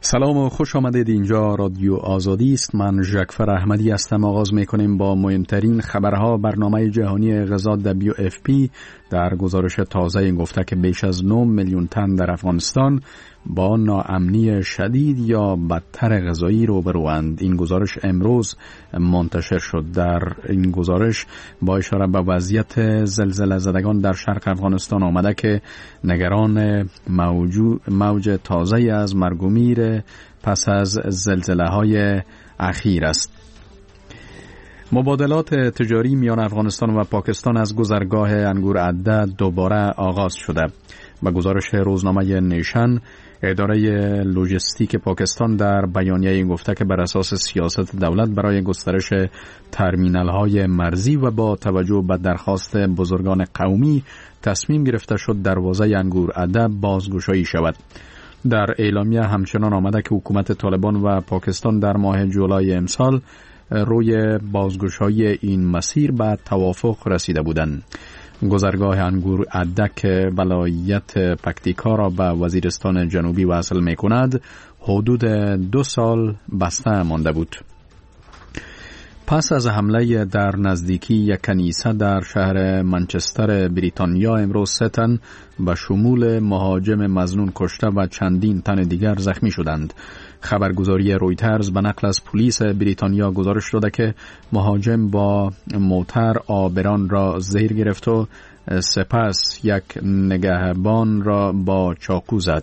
سلام و خوش آمدید. اینجا رادیو آزادی است. من ژکفر احمدی هستم. آغاز میکنیم با مهمترین خبرها. برنامه جهانی غذا WFP در گزارش تازه گفته که بیش از 9 میلیون تن در افغانستان با ناامنی شدید یا بدتر غذایی روبروند. این گزارش امروز منتشر شد. در این گزارش با اشاره به وضعیت زلزله زدگان در شرق افغانستان آمده که نگران موج تازه از مرگ و میر پس از زلزله‌های اخیر است. مبادلات تجاری میان افغانستان و پاکستان از گذرگاه انگور عده دوباره آغاز شده. با گزارش روزنامه نیشن، اداره لوجستیک پاکستان در بیانیه گفته که بر اساس سیاست دولت برای گسترش ترمینال‌های مرزی و با توجه به درخواست بزرگان قومی تصمیم گرفته شد دروازه انگور عده بازگشایی شود. در اعلامیه همچنان آمده که حکومت طالبان و پاکستان در ماه جولای امسال روی بازگشایی این مسیر به توافق رسیده بودند. گذرگاه انگور عده که ولایت پکتیکا را به وزیرستان جنوبی وصل می کند حدود 2 سال بسته مانده بود. پس از حمله در نزدیکی یک کنیسه در شهر منچستر بریتانیا، امروز 3 تن به شمول مهاجم مظنون کشته و چندین تن دیگر زخمی شدند. خبرگزاری رویترز به نقل از پلیس بریتانیا گزارش داده که مهاجم با موتر آبران را زیر گرفت و سپس یک نگهبان را با چاقو زد.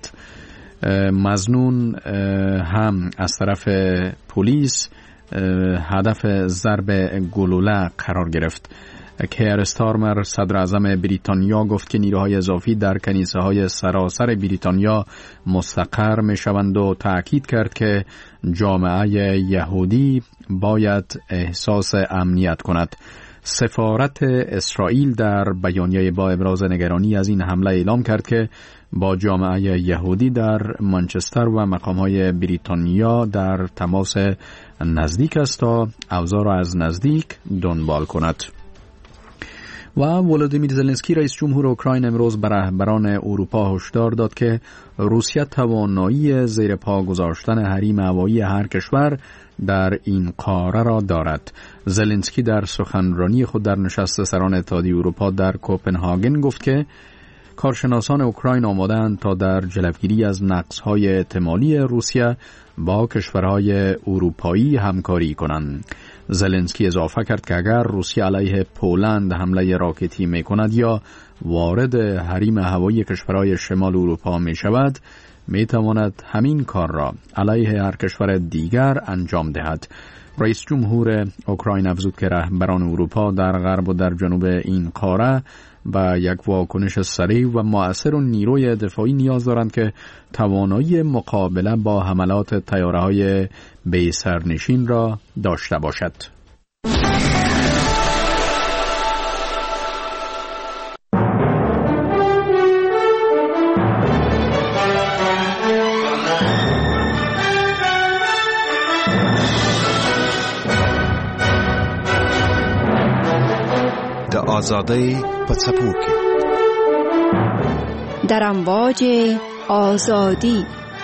مظنون هم از طرف پلیس هدف ضرب گلوله قرار گرفت. کیر استارمر صدر اعظم بریتانیا گفت که نیروهای اضافی در کنیسه های سراسر بریتانیا مستقر می شوند و تأکید کرد که جامعه یهودی باید احساس امنیت کند. سفارت اسرائیل در بیانیه با ابراز نگرانی از این حمله اعلام کرد که با جامعه یهودی در منچستر و مقامهای بریتانیا در تماس نزدیک است تا اوضاع را از نزدیک دنبال کند. و ولودیمیر زلنسکی رئیس جمهور اوکراین امروز به رهبران اروپا هشدار داد که روسیه توانایی زیر پا گذاشتن حریم هوایی هر کشور در این قاره را دارد. زلنسکی در سخنرانی خود در نشست سران اتحادیه اروپا در کوپنهاگن گفت که کارشناسان اوکراین آماده‌اند تا در جلوگیری از نقص‌های احتمالی روسیه با کشورهای اروپایی همکاری کنند. زلنسکی اضافه کرد که اگر روسیه علیه پولند حمله راکتی می‌کند یا وارد حریم هوایی کشورهای شمال اروپا می‌شود، می‌تواند همین کار را علیه هر کشور دیگر انجام دهد. رئیس جمهور اوکراین افزود که رهبران اروپا در غرب و در جنوب این قاره با یک واکنش سریع و مؤثر و نیروی دفاعی نیاز دارند که توانایی مقابله با حملات طیاره‌های بی سرنشین را داشته باشد. آزادی پڅپو کې در امواج آزادی.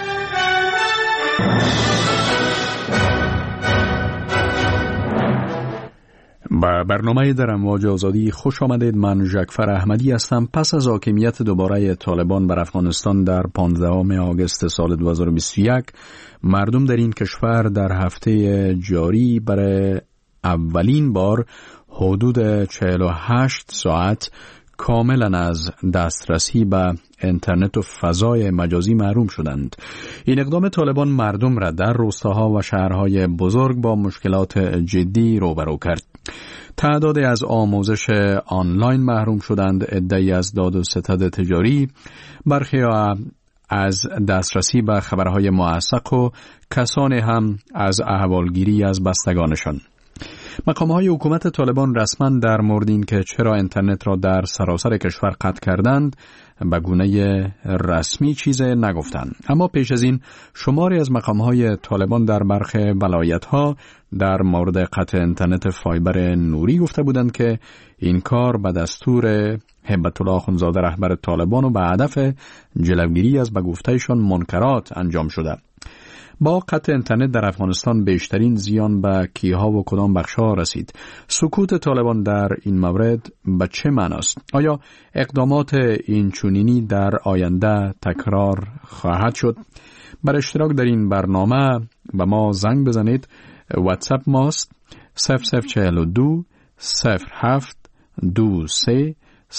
با برنامه در امواج آزادی خوش آمدید. من ژکفر احمدی هستم. پس از حاکمیت دوباره طالبان بر افغانستان در 15 آگوست سال 2021، مردم در این کشور در هفته جاری برای اولین بار حدود 48 ساعت کاملا از دسترسی به اینترنت و فضای مجازی محروم شدند. این اقدام طالبان مردم را در روستاها و شهرهای بزرگ با مشکلات جدی روبرو کرد. تعدادی از آموزش آنلاین محروم شدند، عده‌ای از داد و ستد تجاری، برخی از دسترسی به خبرهای موثق و کسانی هم از احوالگیری از بستگانشان. مقام‌های حکومت طالبان رسما در مورد این که چرا اینترنت را در سراسر کشور قطع کردند به گونه رسمی چیزی نگفتند، اما پیش از این شماری از مقام‌های طالبان در برخی ولایت‌ها در مورد قطع اینترنت فایبر نوری گفته بودند که این کار به دستور هیبت الله اخوندزاده رهبر طالبان و به هدف جلوگیری از به گفته‌شان منکرات انجام شده. با قطع اینترنت در افغانستان بیشترین زیان به کیها و کدام بخش‌ها رسید؟ سکوت طالبان در این مورد به چه معناست؟ آیا اقدامات این چنینی در آینده تکرار خواهد شد؟ بر اشتراک در این برنامه به ما زنگ بزنید. واتساپ ماست 0042 07 23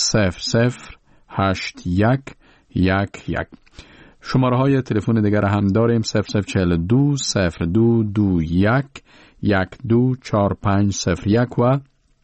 008111. شماره های تلفن دیگر هم داریم 0042 0221 124501 و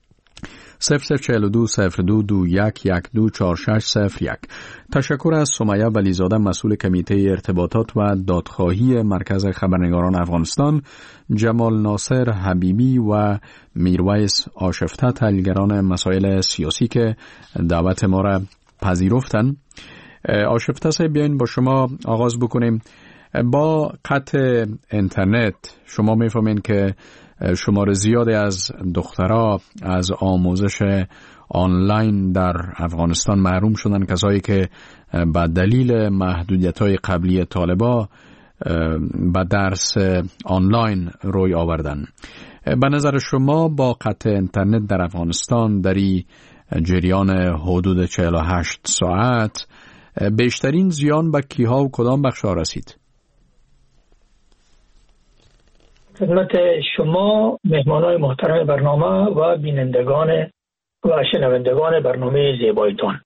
0042 0221 124601. تشکر از سمیه ولیزاده، مسئول کمیته ارتباطات و دادخواهی مرکز خبرنگاران افغانستان، جمال ناصر حبیبی و میرویس آشفته، تحلیلگران مسائل سیاسی که دعوت ما را پذیرفتند. آشفته صاحب، بیاین با شما آغاز بکنیم. با قطع اینترنت شما میفهمین که شمار زیادی از دخترها از آموزش آنلاین در افغانستان محروم شدن، کسایی که به دلیل محدودیت‌های قبلی طالبان به درس آنلاین روی آوردن. به نظر شما با قطع اینترنت در افغانستان در این جریان حدود 48 ساعت بیشترین زیان به کیها و کدام بخش‌ها رسید؟ خدمت شما مهمانان محترم برنامه و بینندگان و شنوندگان برنامه زیبایتان،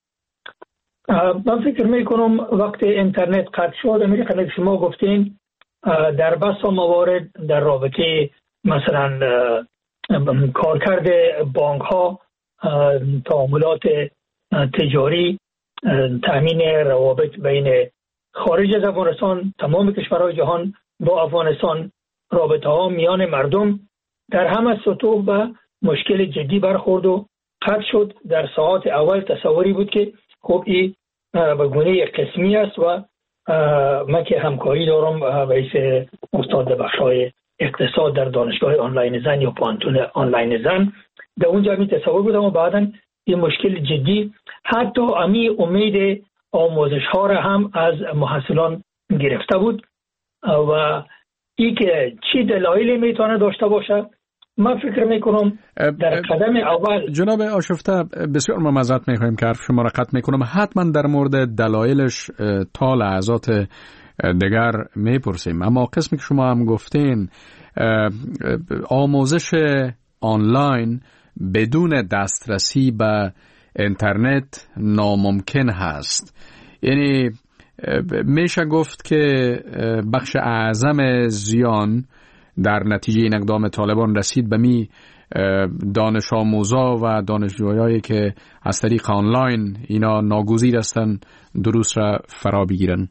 من فکر میکنم وقتی اینترنت قطع شد، همین شما گفتین در بسا موارد در رابطه مثلا کارکرد بانک ها، تعاملات تجاری، تامین روابط بین خارج از افغانستان، تمام کشورهای جهان با افغانستان، رابطه ها میان مردم در همه سطوح به مشکل جدی برخورد و قطع شد. در ساعات اول تصوری بود که خب این به گونه قسمی است و من که همکاری دارم به حیث استاد بخش‌های اقتصاد در دانشگاه آنلاین زن یا پانتون آنلاین زن، در اونجا می تصور بودم و بعداً این مشکل جدی حتی امی امید آموزش ها را هم از محصلان گرفته بود و ای که چی دلایلی میتونه داشته باشه، من فکر میکنم در قدم اول. جناب آشفته، بسیار معذرت میخوایم که حرف شما را قطع میکنم، حتما در مورد دلایلش تا لحظات دیگر میپرسیم، اما قسمی که شما هم گفتین آموزش آنلاین بدون دسترسی به اینترنت ناممکن هست، یعنی میشه گفت که بخش اعظم زیان در نتیجه این اقدام طالبان رسید به می دانش آموزا و دانشجویایی که از طریق آنلاین اینا ناگزیر هستن دروس را فرا بگیرن.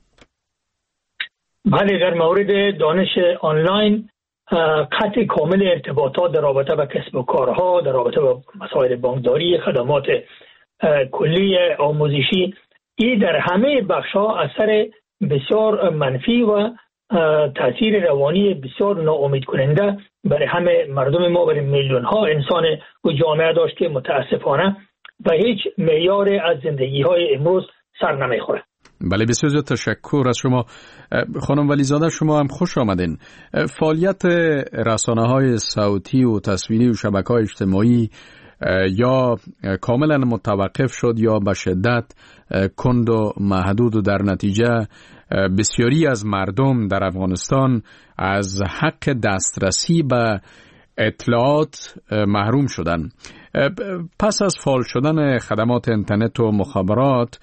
بله، در مورد دانش آنلاین قطع کامل ارتباطات در رابطه با کسب و کارها، در رابطه با مسائل بانکداری، خدمات کلی آموزشی، این در همه بخش‌ها اثر بسیار منفی و تاثیر روانی بسیار ناامید کننده برای همه مردم ما، برای میلیون ها انسان و جامعه داشت که متاسفانه به هیچ معیار از زندگی های امروز سر نمیخوره. بله، بسیار زیاد تشکر از شما خانم ولیزاده. شما هم خوش آمدین. فعالیت رسانه‌های صوتی و تصویری و شبکه‌های اجتماعی یا کاملا متوقف شد یا به شدت کند و محدود و در نتیجه بسیاری از مردم در افغانستان از حق دسترسی به اطلاعات محروم شدند. پس از فعال شدن خدمات اینترنت و مخابرات،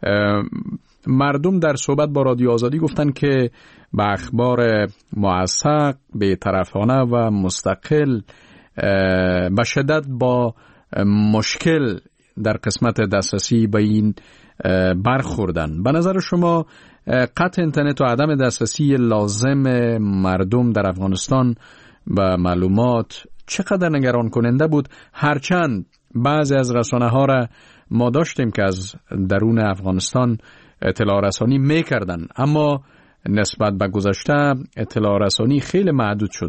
مردم در صحبت با رادیو آزادی گفتند که به اخبار موثق، بی‌طرفانه و مستقل به شدت با مشکل در قسمت دسترسی به این برخوردن. به نظر شما قطع اینترنت و عدم دسترسی لازم مردم در افغانستان به معلومات چقدر نگران کننده بود؟ هرچند بعضی از رسانه ها را ما داشتیم که از درون افغانستان اطلاع رسانی میکردن، اما نسبت به گذشته اطلاع رسانی خیلی محدود شد.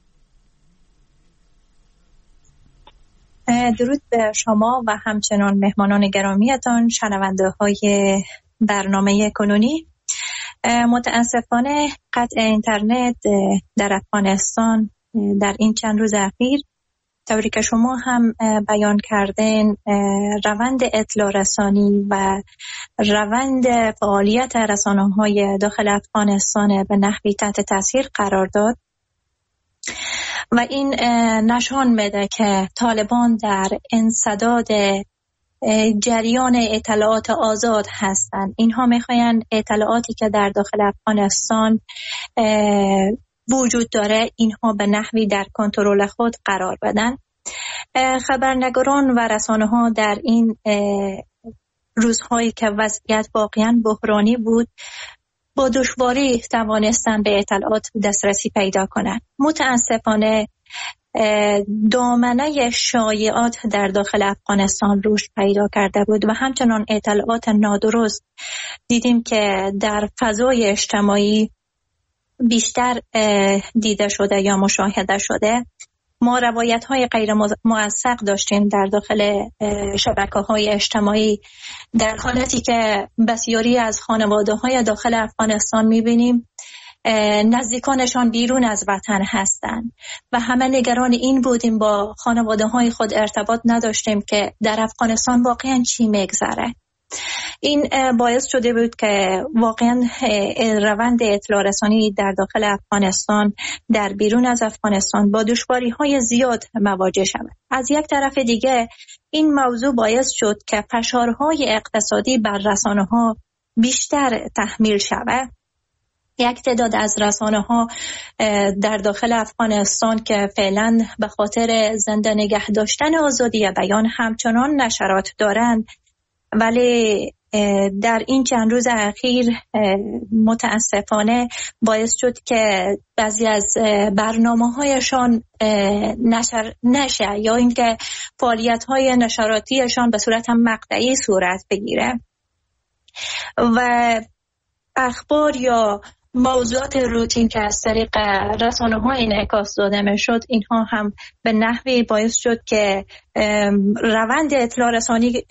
درود به شما و همچنان مهمانان گرامیتان، شنونده های برنامه کنونی. متاسفانه قطع اینترنت در افغانستان در این چند روز اخیر، طوری که شما هم بیان کردین، روند اطلاع رسانی و روند فعالیت رسانه‌های داخل افغانستان به نحوی تحت تاثیر قرار داد و این نشان میده که طالبان در انسداد جریان اطلاعات آزاد هستند. اینها میخواین اطلاعاتی که در داخل افغانستان وجود داره اینها به نحوی در کنترل خود قرار بدن. خبرنگاران و رسانه‌ها در این روزهایی که وضعیت واقعا بحرانی بود با دشواری توانستن به اطلاعات دسترسی پیدا کنند. متاسفانه دامنه شایعات در داخل افغانستان رشد پیدا کرده بود و همچنان اطلاعات نادرست دیدیم که در فضای اجتماعی بیشتر دیده شده یا مشاهده شده. ما روایت‌های غیر موثق داشتیم در داخل شبکه‌های اجتماعی، در حالتی که بسیاری از خانواده‌های داخل افغانستان می‌بینیم نزدیکانشان بیرون از وطن هستند و همه نگران این بودیم، با خانواده‌های خود ارتباط نداشتیم که در افغانستان واقعاً چی می‌گذره. این باعث شده بود که واقعا روند اطلاع رسانی در داخل افغانستان در بیرون از افغانستان با دشواری‌های زیاد مواجه شود. از یک طرف دیگه این موضوع باعث شد که فشارهای اقتصادی بر رسانه‌ها بیشتر تحمیل شود. یک تعداد از رسانه‌ها در داخل افغانستان که فعلا به خاطر زنده نگه داشتن آزادی بیان همچنان نشرات دارند، ولی در این چند روز اخیر متاسفانه باعث شد که بعضی از برنامه‌هایشان نشر نشه یا اینکه فعالیت‌های نشراتیشان به صورت مقطعی صورت بگیره و اخبار یا موضوعات روتین که از طریق رسانه‌ها انعکاس داده می‌شد، اینها هم به نحوی باعث شد که روند اطلاع رسانی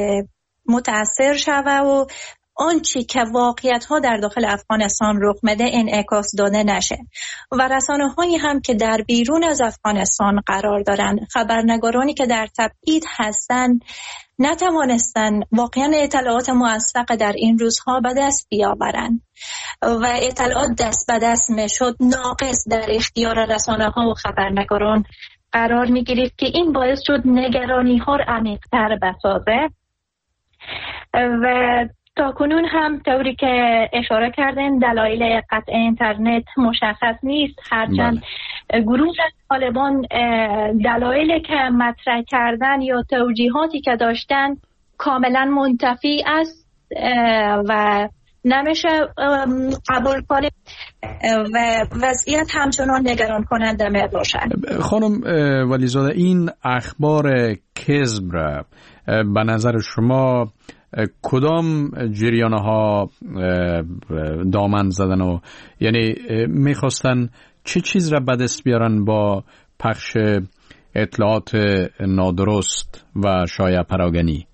متأثر شوه و آنچه که واقعیت‌ها در داخل افغانستان رخ میده انعکاس داده نشه و رسانه‌هایی هم که در بیرون از افغانستان قرار دارن، خبرنگارانی که در تبعید هستن، نتوانستن واقعا اطلاعات موثق در این روزها به دست بیاورند و اطلاعات دست به دست میشد ناقص در اختیار رسانه‌ها و خبرنگاران قرار می‌گرفت که این باعث شد نگرانی‌ها را عمیق‌تر بسازه و تاکنون هم طوری که اشاره کردن دلایل قطع اینترنت مشخص نیست، هرچند گروه طالبان دلایلی که مطرح کردن یا توجیهاتی که داشتن کاملا منتفی است و نمیشه قبول کنیم و وضعیت همچنان نگران کننده می باشد. خانم ولیزاده، این اخبار کذب را به نظر شما کدام جریان‌ها دامن زدن و یعنی میخواستن چه چیز را به دست بیارن با پخش اطلاعات نادرست و شایع پراگنی؟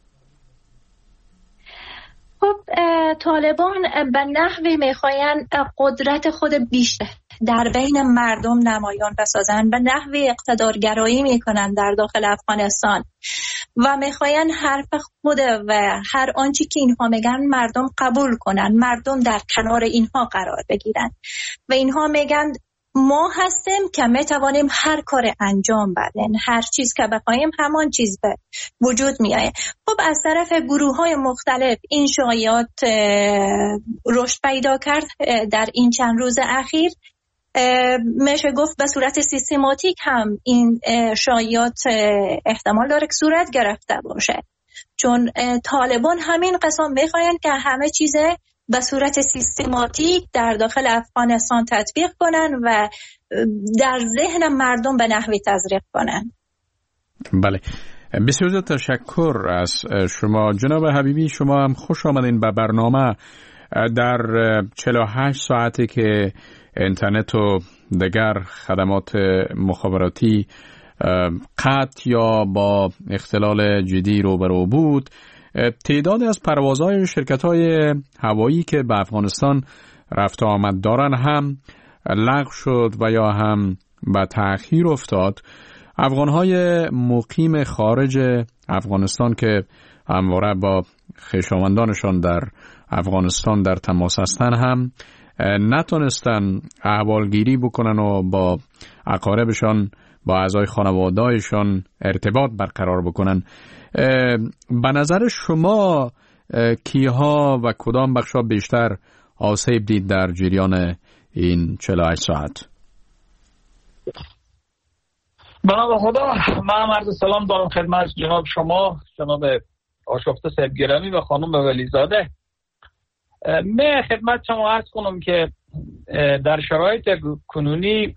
خب طالبان به نحوی میخواین قدرت خود بیشتر در بین مردم نمایان بسازن، به نحوی اقتدارگرایی میکنن در داخل افغانستان و میخواین حرف خود و هر آنچه که اینها میگن مردم قبول کنن، مردم در کنار اینها قرار بگیرن و اینها میگن ما هستیم که میتوانیم هر کار انجام بدیم، هر چیز که بخوایم همان چیز به وجود میاد. خب از طرف گروه های مختلف این شایعات رشد پیدا کرد در این چند روز اخیر. میشه گفت به صورت سیستماتیک هم این شایعات احتمال داره که صورت گرفته باشه، چون طالبان همین قسم میخواین که همه چیز به صورت سیستماتیک در داخل افغانستان تطبیق کنن و در ذهن مردم به نحوی تزریق کنن. بله، بسیار تشکر از شما جناب حبیبی. شما هم خوش آمدین به برنامه. در 48 ساعتی که اینترنت و دیگر خدمات مخابراتی قطع یا با اختلال جدی روبرو بود، تعداد از پروازهای شرکت‌های هوایی که به افغانستان رفت آمد دارن هم لغو شد و یا هم به تأخیر افتاد. افغانهای مقیم خارج افغانستان که همواره با خویشاوندانشان در افغانستان در تماس هستن هم نتونستن احوالگیری بکنن و با اقاربشان، با اعضای خانواده‌شان ارتباط برقرار بکنن. به نظر شما کیها و کدام بخشا بیشتر آسیب دید در جریان این 48 ساعت؟ بنابرای خدا، من عرض سلام دارم خدمت جناب شما، جناب آشفته صاحب گرامی و خانم ولیزاده. من خدمت شما عرض کنم که در شرایط کنونی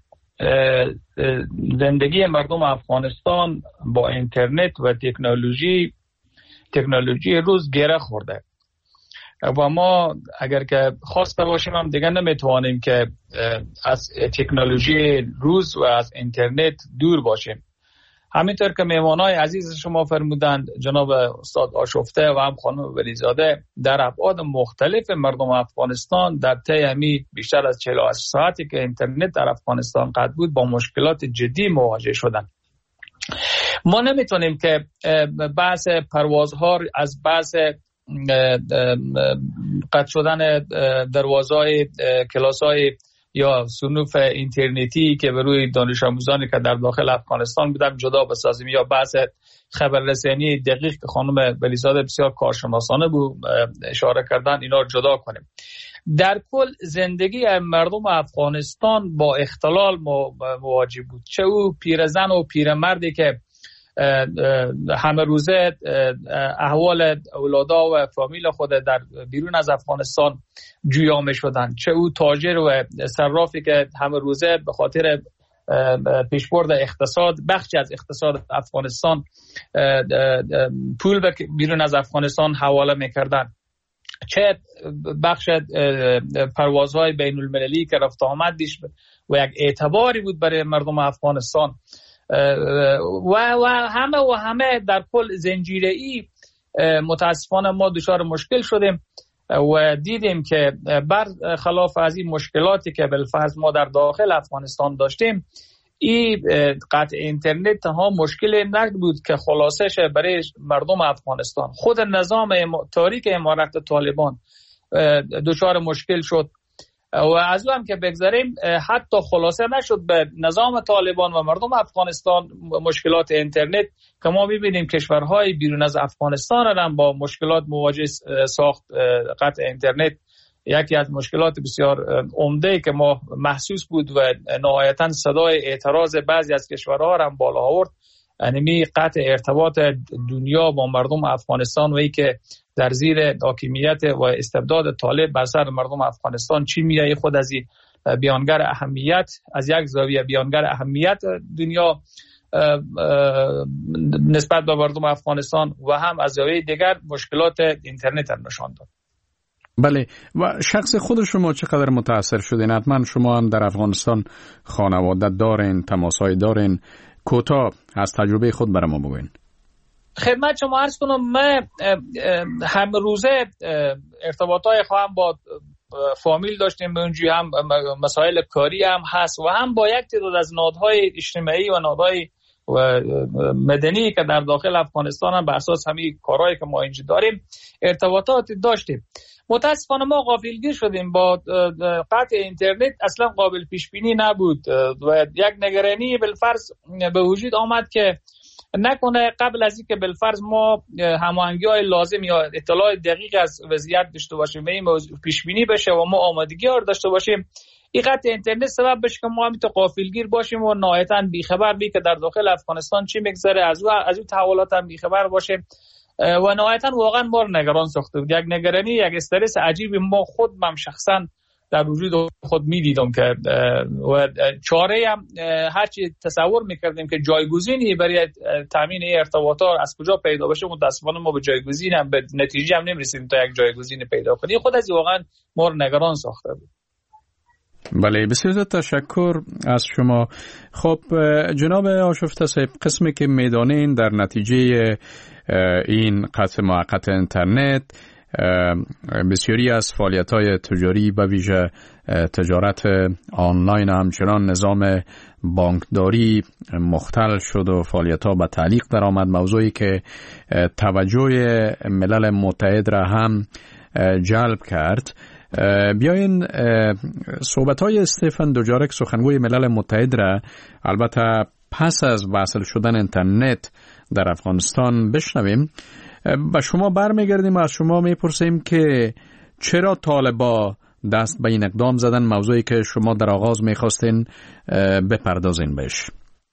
زندگی مردم افغانستان با اینترنت و تکنولوژی روز گره خورده و ما اگر که خواسته باشیم هم دیگه نمیتوانیم که از تکنولوژی روز و از اینترنت دور باشیم. همینطور که مهمانای عزیز شما فرمودند، جناب استاد آشفته و هم خانم ولیزاده، در ابعاد مختلف مردم افغانستان در طی بیشتر از 48 ساعتی که اینترنت در افغانستان قطع بود با مشکلات جدی مواجه شدند. ما نمیتونیم که بحث پروازها از بحث قطع شدن دروازهای کلاس‌های یا صنوف اینترنتی که به روی دانش آموزانی که در داخل افغانستان بودن جدا بسازیم، یا بحث خبررسانی دقیق که خانم ولیزاده بسیار کارشناسانه بود اشاره کردن، اینا رو جدا کنیم. در کل زندگی مردم افغانستان با اختلال مواجه بود، چه او پیرزن و پیرمردی که همه روزه احوال اولادا و فامیل خود در بیرون از افغانستان جویا می شدن، چه او تاجر و صرافی که همه روزه به خاطر پیشبرد اقتصاد، بخشی از اقتصاد افغانستان، پول به بیرون از افغانستان حواله می کردن، چه بخش پروازهای بین المللی که رفت آمد و یک اعتباری بود برای مردم افغانستان و همه در کل زنجیره‌ای متاسفانه ما دچار مشکل شدیم و دیدیم که برخلاف از این مشکلاتی که بالفرض ما در داخل افغانستان داشتیم، این قطع اینترنت ها مشکل نبود که خلاصش برای مردم افغانستان. خود نظام تاریک امارت طالبان دچار مشکل شد و از اون هم که بگذاریم حتی خلاصه نشد به نظام طالبان و مردم افغانستان مشکلات اینترنت که ما می‌بینیم کشورهای بیرون از افغانستان هم با مشکلات مواجه ساخت. قطع اینترنت یکی از مشکلات بسیار عمده که ما محسوس بود و نهایتاً صدای اعتراض بعضی از کشورها هم بالا آورد، یعنی قطع ارتباط دنیا با مردم افغانستان و ای که در زیر حاکمیت و استبداد طالب بر سر مردم افغانستان چی میایه خود از بیانگر اهمیت، از یک زاویه بیانگر اهمیت دنیا نسبت به مردم افغانستان و هم از زاویه دیگر مشکلات اینترنت هم نشان داد. بله، و شخص خود شما چقدر متاثر شدین؟ حتما شما هم در افغانستان خانواده دارین، تماسای دارین، کوتاه از تجربه خود برای ما بگوین. خدمت شما عرض کنم، من هم روزه ارتباطای خواهم با فامیل داشتیم، به اونجوری هم مسائل کاری هم هست و هم با یک تعداد از نهادهای اجتماعی و نهادهای مدنی که در داخل افغانستان هم بر اساس همین کارهایی که ما اینجا داریم ارتباطات داشتیم. متاسفانه ما غافلگیر شدیم، با قطع اینترنت اصلا قابل پیش بینی نبود و یک نگرانی بالفرض به وجود آمد که نکنه قبل از اینکه بالفرض ما هماهنگی‌های لازم یا اطلاع دقیق از وضعیت داشته باشیم و این پیش بینی بشه و ما آمادگی رو داشته باشیم، این قطع اینترنت سبب بشه که ما همینطور غافلگیر باشیم و نهایتاً بیخبر بی که در داخل افغانستان چی میگذره، از اون تحولات هم بیخبر باشیم و نهایتاً واقعا ما نگران ساخته بود. یک نگرانی، یک استرس عجیبی ما خودم شخصا در وجود خود میدیدم که و چاره هم هرچی تصور میکردیم که جایگزینی برای تامین ارتباطات از کجا پیدا بشه، متاسفانه ما به جایگزین هم به نتیجه هم نمیرسیم تا یک جایگزین پیدا کنیم. خود از واقعا ما رو نگران ساخته بود. بله، بسیار تشکر از شما. خب جناب آشفته صاحب، قسمی که میدانین در نتیجه این قطع موقت اینترنت بسیاری از فعالیت‌های تجاری به ویژه تجارت آنلاین همچنان نظام بانکداری مختل شد و فعالیت‌ها به تعلیق درآمد، موضوعی که توجه ملل متحد را هم جلب کرد. بیاین صحبت‌های استفان دوجارک سخنگوی ملل متحد را البته پس از وصل شدن اینترنت در افغانستان بشنویم. به شما برمیگردیم و از شما میپرسیم که چرا طالبا دست به این اقدام زدن، موضوعی که شما در آغاز میخواستین بپردازین بهش.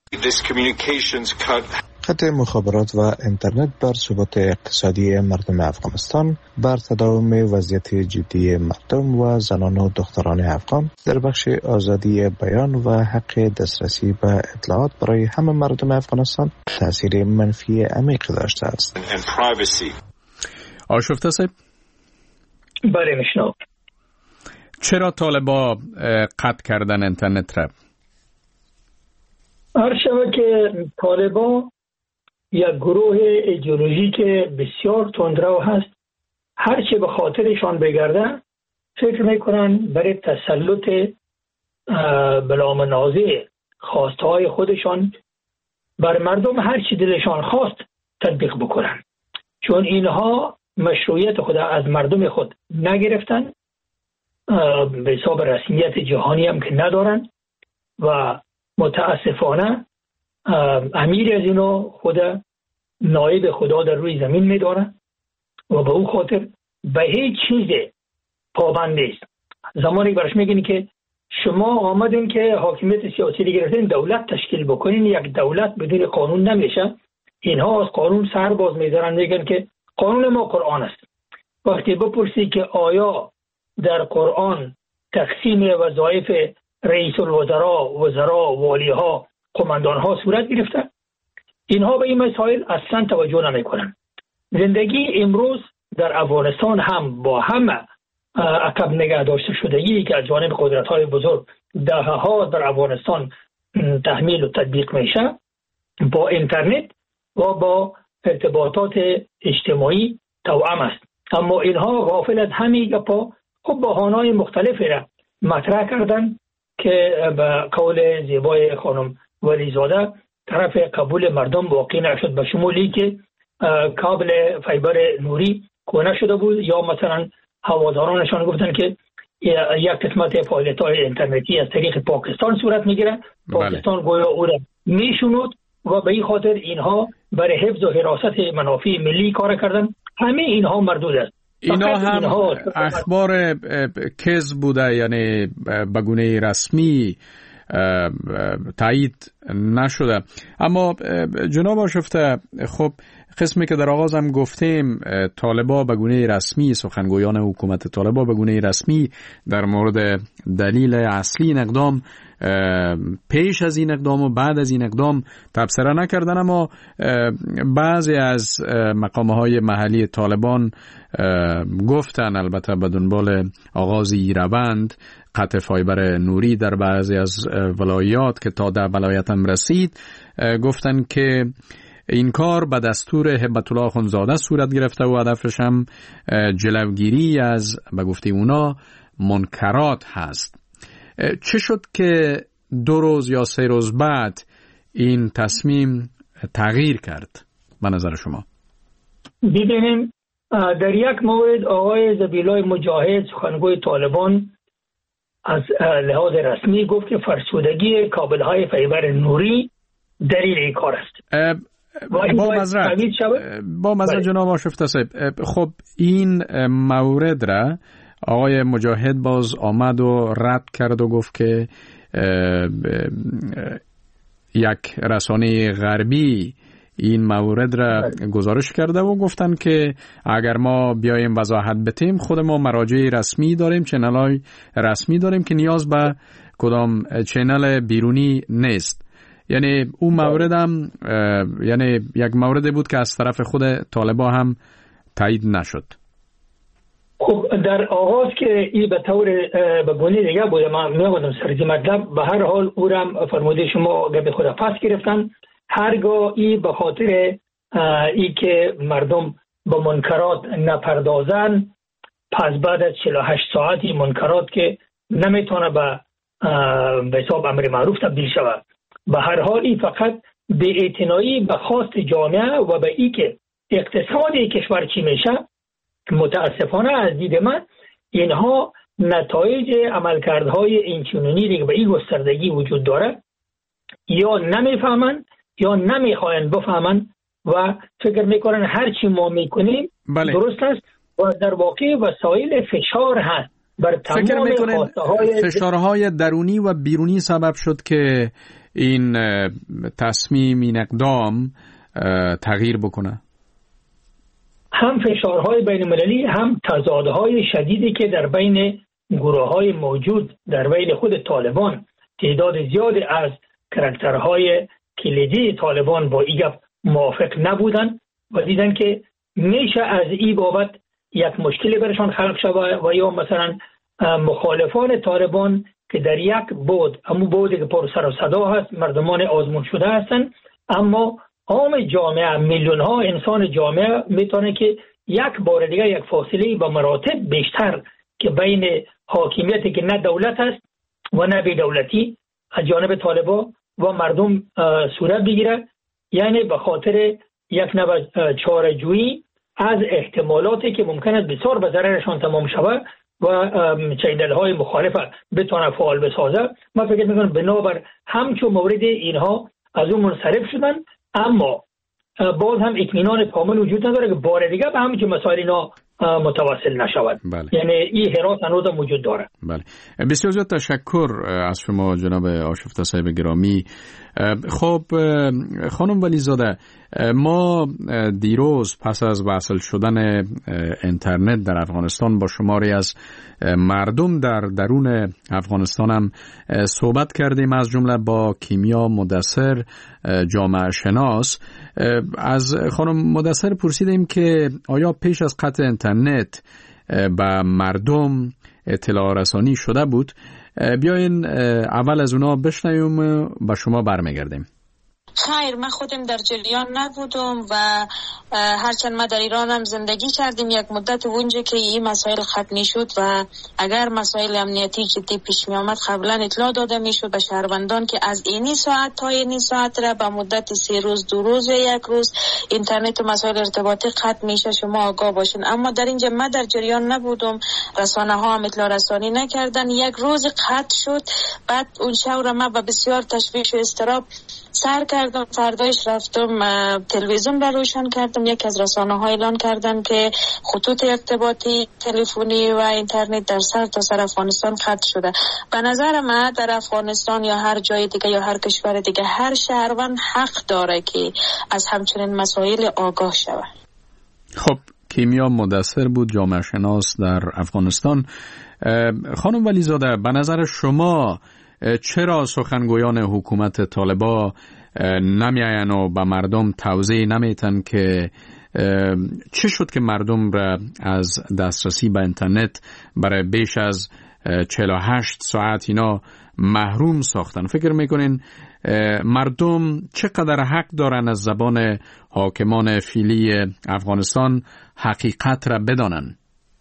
قطع مخابرات و اینترنت بر ثبات اقتصادی مردم افغانستان، بر تداوم وضعیت جدی مردم و زنان و دختران افغان در بخش آزادی بیان و حق دسترسی به اطلاعات برای همه مردم افغانستان تاثیر منفی عمیق داشته است. آشفته صاحب؟ بله میشنوم. چرا طالبا قطع کردن اینترنت را؟ هر شبه که طالبا یک گروه ایدئولوژیک بسیار تندرو هست، هر چه به خاطرشان بگرده فکر میکنن برای تسلط بلامنازع خواسته های خودشان بر مردم هر چی دلشان خواست تطبیق بکنن، چون اینها مشروعیت خود از مردم خود نگرفتن، به حساب رسمیت جهانی هم که ندارن و متاسفانه امیر از اینو خود نایب خدا در روی زمین میدارن و به او خاطر به هیچ چیز پابند نیست. زمانی برش میگین که شما آمدین که حاکمیت سیاسی رو گرفتین، دولت تشکیل بکنین، یک دولت بدون قانون نمیشه. اینها از قانون سر باز میذارن، میگن که قانون ما قرآن است. وقتی بپرسی که آیا در قرآن تقسیم وظایف رئیس الوزراء، وزرا، والیها، قماندانها صورت گرفته، اینها به این مسائل اصلا توجه نمی کنن. زندگی امروز در افغانستان هم با همه عقب نگه داشته شدگی که از جانب قدرت‌های بزرگ دهه‌ها در افغانستان تحمیل و تطبیق میشه، با اینترنت و با ارتباطات اجتماعی توأم است. اما اینها غافل از همین گپا خب بهانه‌های مختلفی را مطرح کردن که به قول زیبای خانم ولیزاده طرف قبول مردم واقع نشد، به شمولی که کابل فیبر نوری کهنه شده بود، یا مثلا هوادارانشان گفتن که یک قسمت فعالیت‌های اینترنتی از طریق پاکستان صورت میگیره. پاکستان گویا او را میشنود و به این خاطر اینها برای حفظ و حراست منافع ملی کار کردن. همه اینها مردود است. اینا هم اخبار کذب بوده، یعنی به گونه رسمی تایید نشده. اما جناب آشفته، خب قسمی که در آغاز هم گفتیم، طالبا به گونه رسمی، سخنگویان حکومت طالبا به گونه رسمی در مورد دلیل اصلی این اقدام پیش از این اقدام و بعد از این اقدام تبصره نکردن، اما بعضی از مقامهای محلی طالبان گفتن، البته به دنبال آغاز روند قطع فایبر نوری در بعضی از ولایات که تا در ولایت هم رسید، گفتن که این کار به دستور هبت الله اخندزاده صورت گرفته و هدفش هم جلوگیری از به گفته اونا منکرات هست. چه شد که 2 روز یا 3 روز بعد این تصمیم تغییر کرد به نظر شما؟ ببینیم، در یک مورد آقای ذبیح‌الله مجاهد سخنگوی طالبان از لحاظ رسمی گفت که فرسودگی کابل‌های فیبر نوری دلیل این کار است. با مذرد جناب آشفته صاحب، خب این مورد را آقای مجاهد باز آمد و رد کرد و گفت که یک رسانه غربی این مورد را گزارش کرده و گفتن که اگر ما بیایم وضاحت بدیم، خود ما مراجع رسمی داریم، چنل‌های رسمی داریم که نیاز به کدام چنل بیرونی نیست. یعنی اون مورد هم یعنی یک موردی بود که از طرف خود طالبا هم تایید نشد. خب در آغاز که این به طور به گونه دیگه بوده، من میگم سرزی مطلب، به هر حال او را فرموده شما به خود پس گرفتن. هرگاه این به خاطر ای که مردم به منکرات نپردازن، پس بعد از 48 ساعتی منکرات که نمیتونه به حساب امر معروف تبدیل شود. به هر حال فقط به اعتنایی به خواست جامعه و به ای که اقتصادی کشور چی میشه، متاسفانه از دید من اینها نتایج عملکردهای اینچنینی دیگه به این گستردگی وجود داره، یا نمیفهمن یا نمیخواین بفهمن و فکر میکنن هر چی ما میکنیم درست است و در واقع وسایل فشار هست بر تمام خواستهای فشارهای درونی و بیرونی سبب شد که این تصمیم، این اقدام تغییر بکنه. هم فشارهای بین المللی، هم تضادهای شدیدی که در بین گروه‌های موجود در بین خود طالبان، تعداد زیادی از کاراکترهای کلیدی طالبان با این گپ موافق نبودن و دیدن که میشه از این بابت یک مشکلی برشان خلق شود و یا مثلا مخالفان طالبان که در یک بود، همون بودی که پر سر و صدا هست، مردمان آزمون شده هستن، اما عام جامعه، میلیون ها انسان جامعه میتونه که یک بار دیگه یک فاصله به مراتب بیشتر که بین حاکمیتی که نه دولت است و نه بی دولتی از جانب طالبان و مردم صورت بگیره، یعنی به خاطر یک نوع چاره‌جویی از احتمالاتی که ممکن است بسیار به ضررشان تمام شود و چینل‌های مخالف بتونه فعال بسازه. من فکر میکنم بنابر همچون مورد اینها از اون منصرف شدن، اما باز هم اطمینان کامل وجود نداره که بار دیگه به همین مسائل اینا متواصل نشود. بله. یعنی این حراس هنوز موجود داره. بله. بسیار زیاد تشکر از شما جناب آشفته صاحب گرامی. خب خانم ولیزاده، ما دیروز پس از وصل شدن اینترنت در افغانستان با شماری از مردم در درون افغانستان هم صحبت کردیم، از جمله با کیمیا مدثر، جامعه شناس. از خانم مدثر پرسیدیم که آیا پیش از قطع اینترنت به مردم اطلاع رسانی شده بود؟ بیاین اول از اونا بشنویم و با شما برمیگردیم. خیر، من خودم در جریان نبودم و هرچند ما در ایران هم زندگی کردیم یک مدت اونجا که این مسائل ختم شد و اگر مسائل امنیتی جدی پیش می آمد قبلا اطلاع داده می شد به شهروندان که از اینی ساعت تا اینی ساعت را به مدت 3 روز 2 روز یا 1 روز اینترنت و مسائل ارتباطی ختم میشه، شما آگاه باشین. اما در اینجا من در جریان نبودم، رسانه ها هم اطلاع رسانی نکردن. 1 روز قطع شد، بعد اون شب را من با بسیار تشویش و اضطراب سر کردم. فردایش رفتم تلویزیون را روشن کردم، یکی از رسانه‌ها اعلان کردن که خطوط ارتباطی تلفنی و اینترنت در سر تا سر افغانستان قطع شده. به نظر من در افغانستان یا هر جای دیگه یا هر کشور دیگه هر شهروند حق داره که از همچنین مسائل آگاه شود. خب کیمیا مدثر بود، جامعه شناس در افغانستان. خانم ولیزاده، به نظر شما چرا سخنگویان حکومت طالبان نمیاین و به مردم توضیح نمیتن که چه شد که مردم را از دسترسی به اینترنت برای بیش از 48 ساعت اینا محروم ساختن؟ فکر میکنین مردم چقدر حق دارن از زبان حاکمان فعلی افغانستان حقیقت را بدانن؟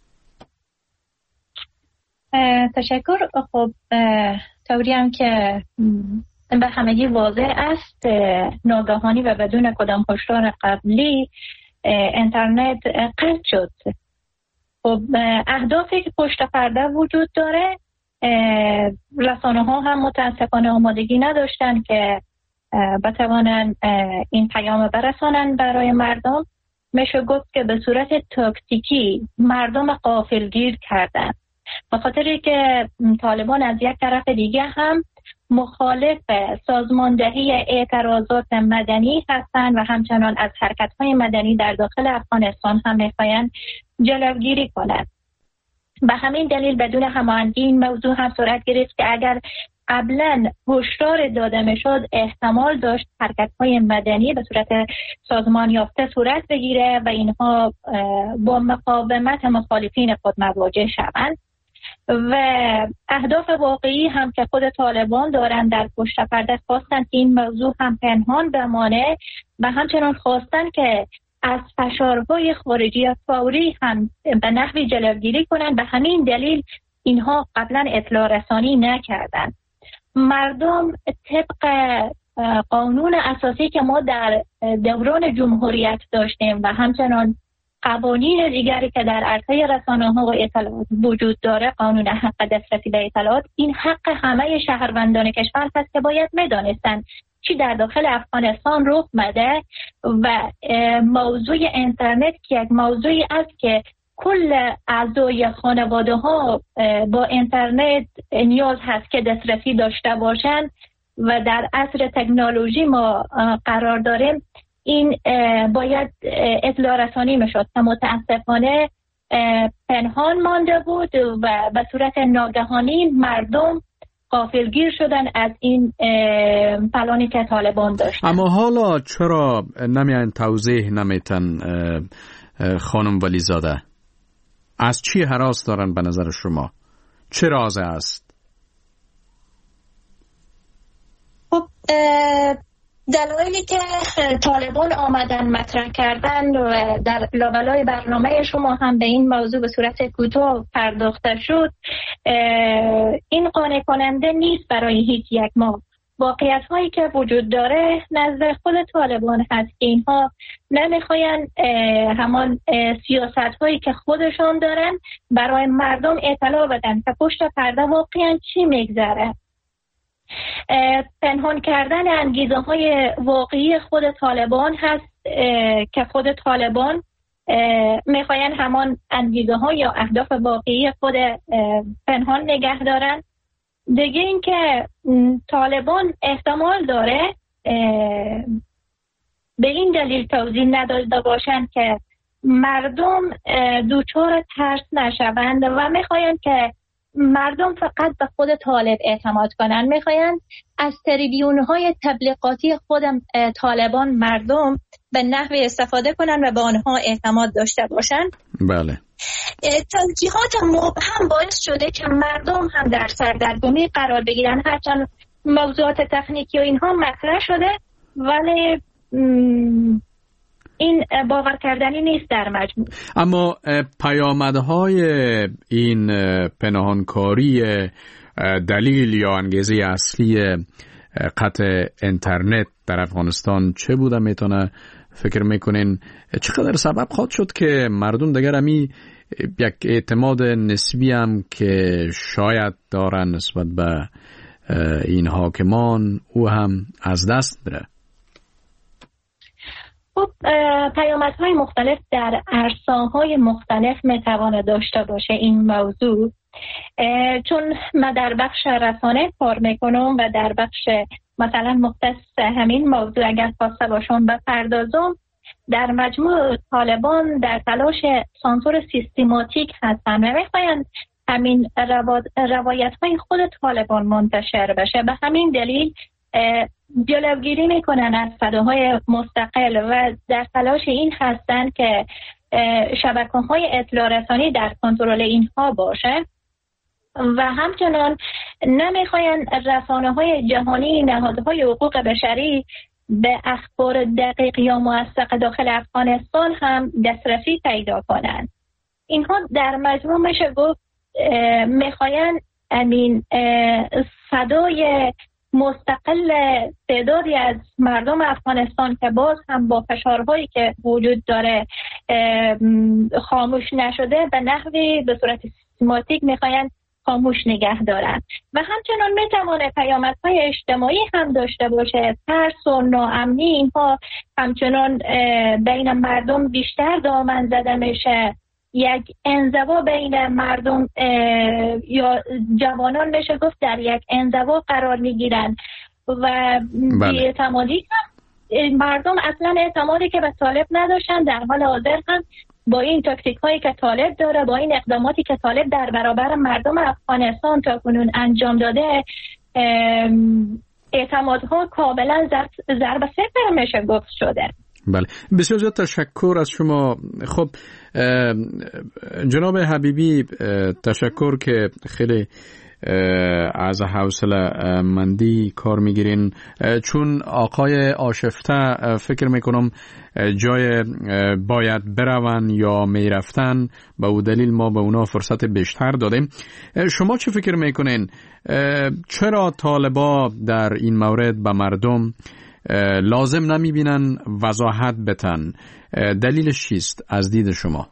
تشکر. خب طوری هم که به همگی واضح است، ناگهانی و بدون کدام هشدار قبلی اینترنت قطع شد. خب اهدافی که پشت پرده وجود داره، رسانه ها هم متاسفانه آمادگی نداشتن که بتوانن این پیام برسانن برای مردم. میشه گفت که به صورت تاکتیکی مردم غافلگیر کردن، به خاطری که طالبان از یک طرف دیگه هم مخالف سازماندهی اعتراضات مدنی هستند و همچنان از حرکت‌های مدنی در داخل افغانستان هم می‌خواهند جلوگیری کنند. به همین دلیل بدون هماهنگی این موضوع هم صورت گرفت که اگر قبلا هشدار داده میشد احتمال داشت حرکت‌های مدنی به صورت سازمان یافته صورت بگیره و اینها با مقاومت مخالفین خود مواجه شوند. و اهداف واقعی هم که خود طالبان دارن در پشت پرده خواستن که این موضوع هم پنهان بمانه و همچنان خواستن که از فشارهای خارجی فوری هم به نحوی جلوگیری کنند. به همین دلیل اینها قبلا اطلاع رسانی نکردند. مردم طبق قانون اساسی که ما در دوران جمهوریت داشتیم و همچنان قوانین دیگری که در عرصه رسانه‌ها و اطلاعات وجود داره، قانون حق دسترسی به اطلاعات، این حق همه شهروندان کشور هست که باید می‌دانستند چی در داخل افغانستان رخ مده و موضوع اینترنت که یک موضوعی است که کل اعضای خانواده ها با اینترنت نیاز هست که دسترسی داشته باشند و در عصر تکنولوژی ما قرار داریم. این باید اطلاع رسانی میشد که متاسفانه پنهان مانده بود و به صورت ناگهانی مردم غافلگیر شدن از این پلانی که طالبان داشت. اما حالا چرا نمیان توضیح نمیتن خانم ولیزاده؟ از چی هراس دارن به نظر شما؟ چه رازه است؟ خب دلایلی که طالبان آمدن مطرح کردن و در لابلای برنامه شما هم به این موضوع به صورت کوتاه پرداخته شد، این قانع کننده نیست برای هیچ یک ما. واقعیت هایی که وجود داره نزد خود طالبان هست که اینها نمیخواین همان سیاست هایی که خودشان دارن برای مردم اطلاع بدن که پشت پرده واقعا چی میگذره. پنهان کردن انگیزه های واقعی خود طالبان هست که خود طالبان میخواین همان انگیزه ها یا اهداف واقعی خود پنهان نگه دارن. دیگه این که طالبان احتمال داره به این دلیل توضیح نداده باشند که مردم دوچار ترس نشوند و میخواین که مردم فقط به خود طالب اعتماد کنن. میخواین از تریبیون‌های تبلیغاتی خود طالبان مردم به نحوی استفاده کنن و به آنها اعتماد داشته باشن. بله. توجیهات مبهم باعث شده که مردم هم در سردرگمی قرار بگیرن، هرچند موضوعات تکنیکی و اینها مطرح شده ولی این باور کردنی نیست در مجموع. اما پیامدهای این پنهانکاری دلیل یا انگیزه اصلی قطع اینترنت در افغانستان چه بوده میتونه فکر میکنین؟ چقدر سبب خواهد شد که مردم دیگر همی یک اعتماد نسبی هم که شاید دارن نسبت به این حاکمان او هم از دست بره؟ خب پیامدهای مختلف در عرصه‌های مختلف میتواند داشته باشه این موضوع. چون من در بخش رسانه کار میکنم و در بخش مثلا مختص همین موضوع اگر خواسته باشم بپردازم، در مجموع طالبان در تلاش سانسور سیستماتیک هستن و میخواین همین روایت های خود طالبان منتشر بشه. به همین دلیل جلوگیری میکنن از صداهای مستقل و در تلاش این هستن که شبکه‌های اطلاع رسانی در کنترل اینها باشه و همچنان نمیخواین رسانه‌های جهانی، نهادهای حقوق بشری به اخبار دقیق یا موثق داخل افغانستان هم دسترسی پیدا کنند. اینها در مجموع میشه گفت میخواین امین صدای مستقل تعدادی از مردم افغانستان که باز هم با فشارهایی که وجود داره خاموش نشده به نحوی به صورت سیستماتیک میخواین خاموش نگه دارن و همچنان میتوانه پیامدهای اجتماعی هم داشته باشه. ترس و ناامنی اینها همچنان بین مردم بیشتر دامن زده میشه. یک انزوا بین مردم یا جوانان میشه گفت در یک انزوا قرار میگیرن و بی‌اعتمادی هم مردم اصلا اعتمادی که به طالب نداشتن در حال حاضر هم با این تاکتیک هایی که طالب داره، با این اقداماتی که طالب در برابر مردم افغانستان تا کنون انجام داده، اعتمادها کاملا ضرب صفر میشه گفت شده. بله، بسیار زیاد تشکر از شما. خب جناب حبیبی، تشکر که خیلی از حوصله مندی کار میگیرین، چون آقای آشفته فکر میکنم جای باید برون یا میرفتن، به او دلیل ما به اونا فرصت بیشتر دادیم. شما چه فکر میکنین؟ چرا طالبا در این مورد به مردم لازم نمیبینن وضاحت بتن؟ دلیلش چیست از دید شما؟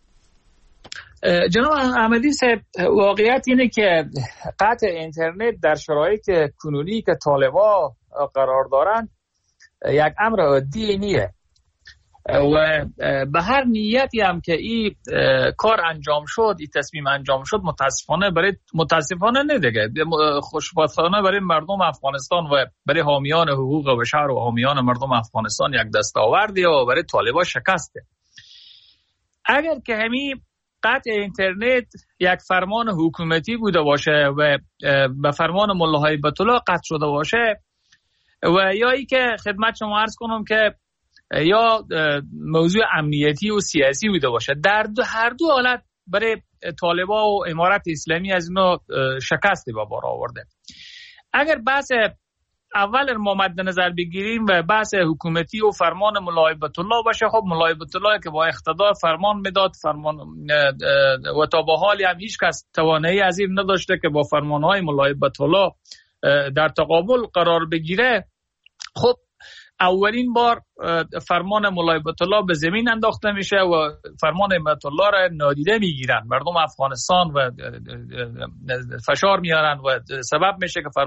جناب احمدی صاحب، واقعیت اینه که قطع اینترنت در شرایط کنونی که طالبا قرار دارن یک امر عادی نیه و به هر نیتی هم که این کار انجام شد، این تصمیم انجام شد، متاسفانه نه دیگه، خوشبختانه برای مردم افغانستان و برای حامیان حقوق بشر و حامیان مردم افغانستان یک دستاوردی و برای طالبا شکسته. اگر که همین قطع اینترنت یک فرمان حکومتی بوده باشه و به فرمان ملا هیبت الله قطع شده باشه و یا ای که خدمت شما عرض کنم که یا موضوع امنیتی و سیاسی بوده باشه، در هر دو حالت برای طالبا و امارت اسلامی از اینو شکستی به بار آورده. اگر بحث اول ما مد نظر بگیریم و بحث حکومتی و فرمان ملا هیبت الله باشه، خب ملا هیبت الله که با اقتدار فرمان میداد، فرمان و تا به حال هم هیچ کس توانایی از این نداشته که با فرمانهای ملا هیبت الله در تقابل قرار بگیره. خب اولین بار فرمان ملا هیبت الله به زمین انداخته میشه و فرمان هیبت الله را نادیده میگیرن مردم افغانستان و فشار میارن و سبب میشه که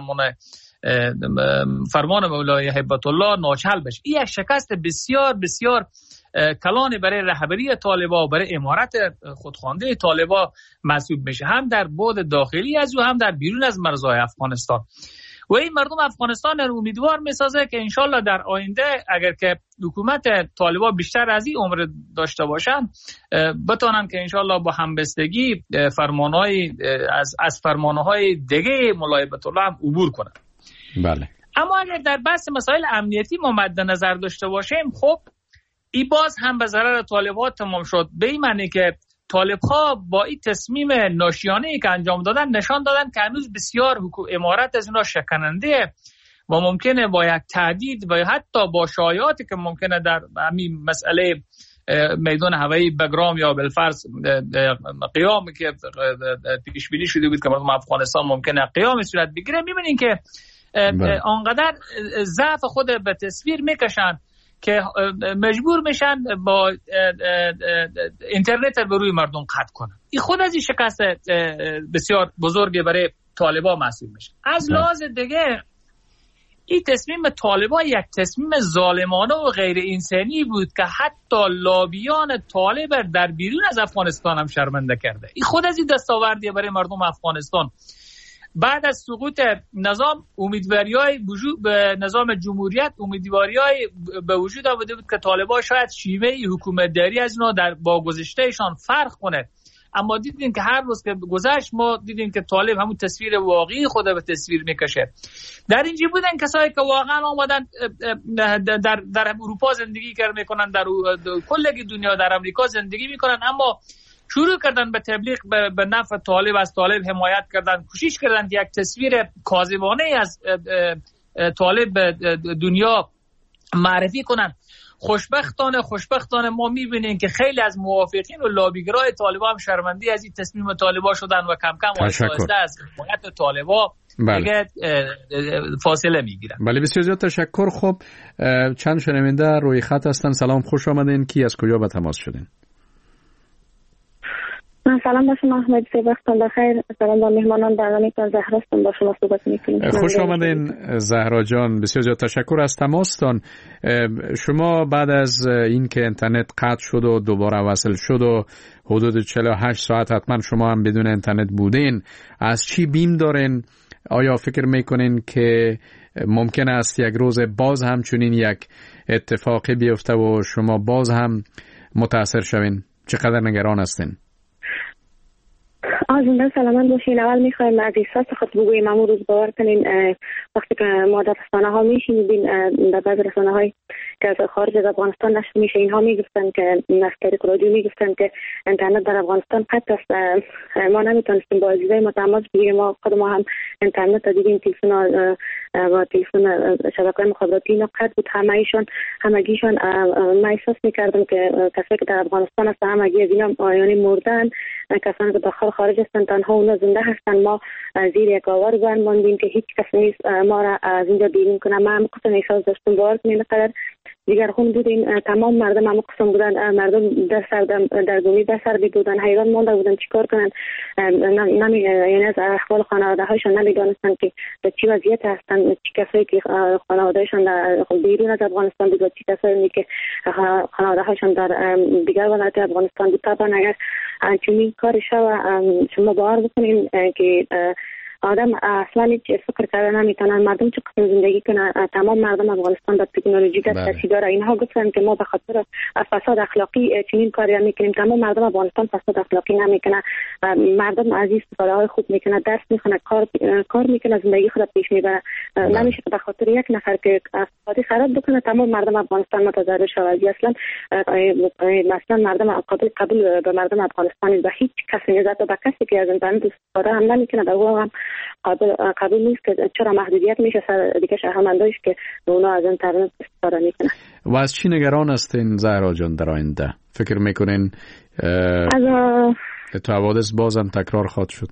فرمان مولای هیبت الله ناچل بشه. این یک شکست بسیار بسیار کلان برای رهبری طالبا و برای امارت خودخوانده طالبا محسوب میشه، هم در بعد داخلی از او هم در بیرون از مرزهای افغانستان. و این مردم افغانستان رو امیدوار میسازه که انشالله در آینده اگر که حکومت طالبا بیشتر از این عمر داشته باشن بتونن که انشالله با همبستگی فرمانهای از فرمانهای دیگه ملا هیبت الله هم عبور کنن. بله. اما اگر در بحث مسائل امنیتی ما مد نظر داشته باشیم، خب این باز هم به ضرر طالبا تمام شد، به این معنی که طالب‌ها با این تصمیم ناشیانه‌ای که انجام دادن نشان دادن که هنوز بسیار امارت از اینا شکننده و ممکنه با یک تهدید و حتی با شایعاتی که ممکنه در همین مسئله میدان هوایی بگرام یا بالفرض قیام که پیش بینی شده بود که مردم افغانستان ممکنه قیام صورت بگیره، می‌بینین که آنقدر ضعف خود به تصویر میکشن که مجبور میشن با اینترنت رو روی مردم قطع کنن. این خود از این شکست بسیار بزرگی برای طالبا محسوب میشه. از لحاظ دیگه این تصمیم طالبا یک تصمیم ظالمانه و غیر انسانی بود که حتی لابیان طالب در بیرون از افغانستان هم شرمنده کرده. این خود از این دستاوردی برای مردم افغانستان. بعد از سقوط نظام امیدواری‌های وجود به نظام جمهوریت، امیدواری‌های به وجود آمده بود که طالبان شاید شیوه حکومتداری از اینا در با گذشتهشان فرق کنه، اما دیدیم که هر روز که گذشت ما دیدیم که طالب همون تصویر واقعی خود به تصویر میکشه. در اینجا بودن کسایی که واقعا آمدن در اروپا زندگی میکنن، در کل دنیا در امریکا زندگی میکنن، اما شروع کردن به تبلیغ به نفع طالب، از طالب حمایت کردن، کوشش کردن که یک تصویر کاذبانه از طالب به دنیا معرفی کنن. خوشبختانه ما میبینیم که خیلی از موافقین و لابیگرای طالبا هم شرمنده از این تصمیم طالبا شدن و کم کم آهسته از حمایت طالبا دیگه فاصله میگیرن. بله، بسیار زیاد تشکر. خب چند شنونده روی خط هستن. سلام، خوش آمدین. کی از کجا به تماس شدین؟ سلام با شما احمد، وقتتون بخیر. سلام با مهمانان برنامه‌تون. زهرا هستم، با شما صحبت می‌کنم. خوش آمدین زهرا جان، بسیار زیاد تشکر از تماستان. شما بعد از این که اینترنت قطع شد و دوباره وصل شد و حدود 48 ساعت حتما شما هم بدون اینترنت بودین، از چی بیم دارین؟ آیا فکر میکنین که ممکن است یک روز باز هم چنین یک اتفاقی بیفته و شما باز هم متاثر شوین؟ چقدر نگران هستین؟ زنده سلامت باشین. اول میخوایم از احساس خود بگوییم. امروز روز باور کنین وقتی که ما در رسانه ها میشنیدیم، در بعض رسانه های که از خارج از افغانستان نشر میشه، اینها میگفتن که از طریق رادیو میگفتن که اینترنت در افغانستان قطع است. ما نمیتونستیم با عزیزای ما تماس بگیریم. ما خود ما هم اینترنت دیدیم، تلفن و تلفن شبکه‌های مخابراتی اینا قطع بود. همگیشان ما احساس میکردم که کسایی که در افغانستان هستن همگی از اینا یعنی مردن. کسانی که داخل خارج هستن تنها اونا زنده هستن. ما زیر یک آوار بند ماندیم که هیچ کس نیست ما را از اینجا بیرون کنه. ما هم قسم احساس داشتم، باور کنین اینقدر دیگر خون بودیم. تمام مردم هم قسم بودن، مردم در گمی در سر بودن، حیران مانده بودن چیکار کنن. یعنی از احوال خانواده هایشان نمیدانستن که در چی وضعیت هستن، چی کسایی که خانواده هایشان در بیرون از افغانستان بود و چی کسایی که خانواده هایشان در دیگر ولایت افغانستان بود. طبعا اگر چنین کاری شود شما باور بکنین که آدم اصلا هیچ فکر کردن نمیتونن مردم چه قسم زندگی کنن. تمام مردم افغانستان در تکنولوژی دسترسی داره. اینها گفتن که ما به خاطر فساد اخلاقی چنین کاری میکنیم. تمام مردم افغانستان فساد اخلاقی نمیکنه. مردم از استفاده های خوب میکنه، درس میخونه، کار میکنه، زندگی خود پیش میبره. نمیشه به خاطر یک نفر که اقتصادی خراب بکنه تمام مردم افغانستان متضرر شود. اصلا مردم قبول به مردم افغانستان و هیچ کسی نزد به کسی که از اینترنت استفاده هم نمیکنه در هم قابل نیست که چرا محدودیت میشه سر دیگه شهروندایش که اونا از اینترنت استفاده میکنن. و از چی نگران هستین زهرا جان در آینده؟ فکر میکنین حوادث بازم تکرار خواهد شد؟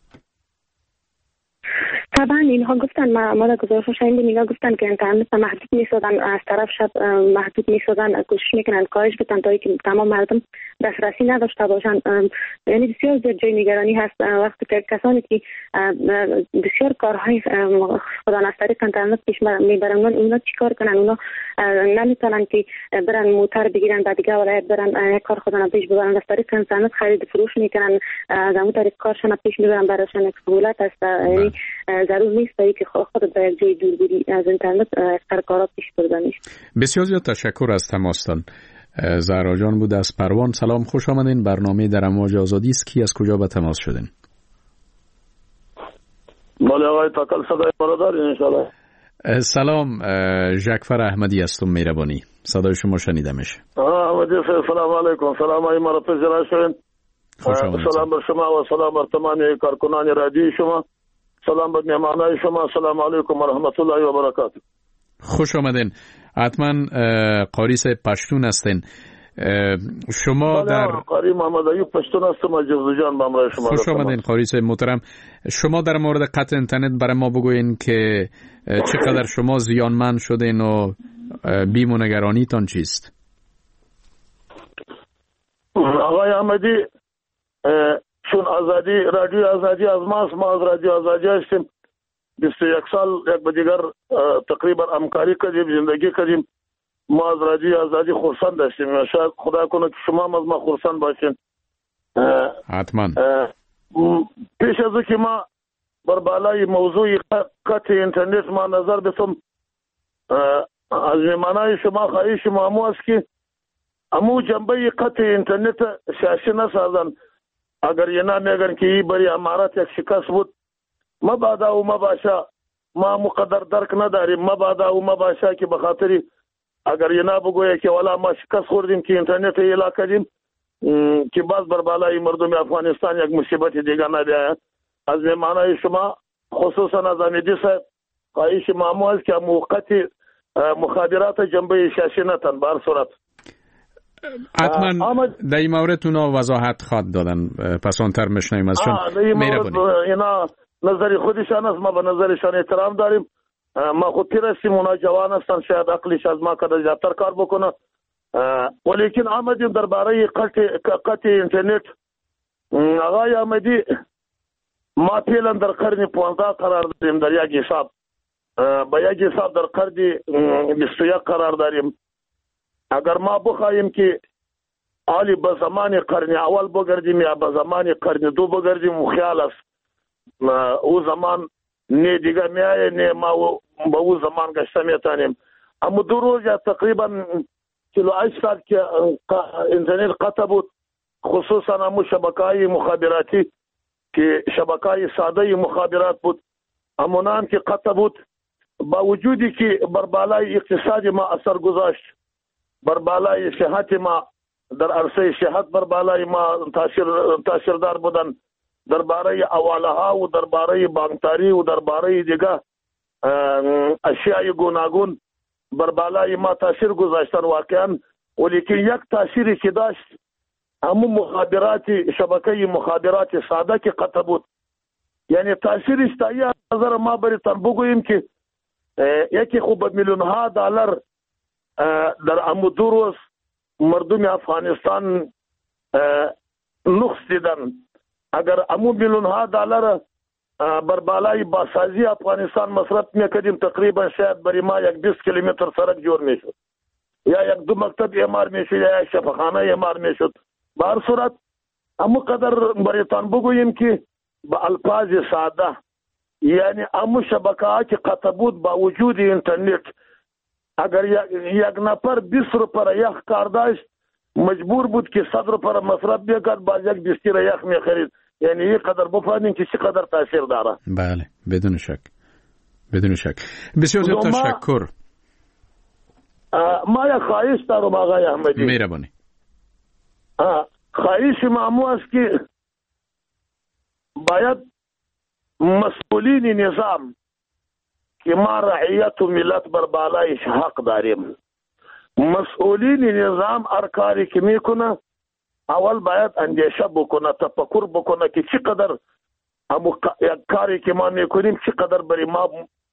طبعا اینها گفتن، ما در گزارش شنیدیم اینا گفتن که اینترنت محدود میسازن، از طرف شب محدود میسازن، کوشش میکنن کاهش بدن تا اینکه تمام مردم دسترسی نداشته باشن. یعنی بسیار زیاد جای نگرانی هست وقتی که کسانی که بسیار کارهای خدا از طریق اینترنت پیش میبرن اونا چیکار کنن؟ اونا نمیتونن که برن موتر بگیرن بعد دیگه ولایت برن کار خودشون پیش ببرن. از طریق اینترنت خرید فروش میکنن، از اون طریق کارشون پیش میبرن. براشون یک سهولت است. یعنی ضرور نیست که خودت به یک جای دور بری از اینترنت کارات پیش بردن. بسیار زیاد تشکر از تماستان. زهرا جان بود از پروان. سلام، خوش آمدین. برنامه در امواج آزادی است. کی از کجا به تماس شدین؟ بله آقای تاکل صدای مرا دارین انشاءالله. سلام، ژکفر احمدی هستم مهربانی. صدای شما شنیده میشه. احمدی سلام علیکم. سلام های مرا پذیرا شوین. سلام بر شما و سلام بر تمام کارکنان رادیوی شما. سلام بر مهمانای شما. سلام علیکم و رحمت الله و برکاته. خوش آمدین. حتما قاری صاحب پشتون هستین. شما در قاری محمد ایوب پشتون هستم از جوزجان با امرای شما. خوش آمدین قاری صاحب محترم. شما در مورد قطع اینترنت برای ما بگوین که چقدر شما زیانمند شدین و بیم و نگرانیتان چیست؟ آقای احمدی چون آزادی رادیو آزادی از ماست، ما از رادیو آزادی هستیم. 21 سال یک به دیگر تقریبا همکاری کردیم، زندگی کردیم. ما از رادیو آزادی خرسند هستیم. شاید خدا کنه که شما هم از ما خرسند باشین. حتما. پیش از او که ما بر بالای موضوع قطع اینترنت ما نظر بتم، از میمانای شما خواهش ما همو است که همو جنبه قطع اینترنت سیاسی نسازن. اگر یه نمیگن که این بری امارات یک شکست بود، مبادا و مباشا ما مقدر درک نداریم. مبادا و مباشا که بخاطری اگر یه نبگویه که والا ما شکست خوردیم که اینترنت ایلا کردیم که باز بر بالای مردم افغانستان یک مصیبت دیگه نبیاید. از میمانای شما خصوصا از امیدی صاحب خواهش ما است که موقت مخابرات جنبه سیاسی نتن بر صورت. حتما در این مورد اونا وضاحت خواد دادن، پس آنتر مشنیم ازشون. اینا نظری خودشان است، ما به نظرشان احترام داریم. ما خود پیر هستیم، اونا جوان هستن، شاید عقلش از ما کده زیادتر کار بکنه. ولیکن آمدیم درباره قطع اینترنت. آقای احمدی ما فعلا در قرن 15 قرار داریم در یک حساب. با یک حساب در قرن 21 قرار داریم. اگر ما بخواهیم که حالی به زمان قرن اول بگردیم یا به زمان قرن دو بگردیم و خیال است او زمان نه دیگه میایه نه ما به او زمان گشته میتانیم. اما 2 روز یا تقریبا 48 ساعت که اینترنت قطع بود، خصوصا همو شبکه‌های مخابراتی که شبکه ساده مخابرات بود، همونان که قطع بود، با وجودی که بر بالای اقتصاد ما اثر گذاشت، بر بالای صحت ما، در عرصه صحت بر بالای ما تاثیردار بودن، درباره حواله ها و درباره بانکداری و درباره دیگه اشیاء گوناگون بر بالای ما تاثیر گذاشتن واقعا. ولیکن یک تاثیری که داشت همون مخابرات، شبکه مخابرات ساده که قطع بود. یعنی تاثیرش تا یه نظر ما برایتان بگوییم که یکی خوب میلیون ها دلار در امو 2 روز مردم افغانستان نقص دیدن. اگر امو میلیون ها دلار بر بالای باسازی افغانستان مصرف میکردیم، تقریبا شاید برای ما 20 کیلومتر سرک جور میشد، یا 1-2 مکتب اعمار میشد، یا یک شفاخانه اعمار میشد. به هر صورت امو قدر برایتان بگوییم که با الفاظ ساده، یعنی امو شبکه ها که قطع بود با وجود اینترنت، اگر یک نفر 20 روپیه یخ کار داشت مجبور بود که 100 روپیه مصرف بکرد، باز یک بستر یخ میخرید. یعنی این قدر بفهمین که چقدر تاثیر داره. بله بدون شک، بدون شک. بسیار زیاد تشکر. ما یک خواهش دارم آقای احمدی. مهربانی. خواهش ما است که باید مسئولین نظام که ما رعیت و ملت بر بالایش حق داریم، مسئولین نظام هر کاری که میکنه اول باید اندیشه بکنه، تفکر بکنه که چقدر یک کاری که ما میکنیم چقدر برای ما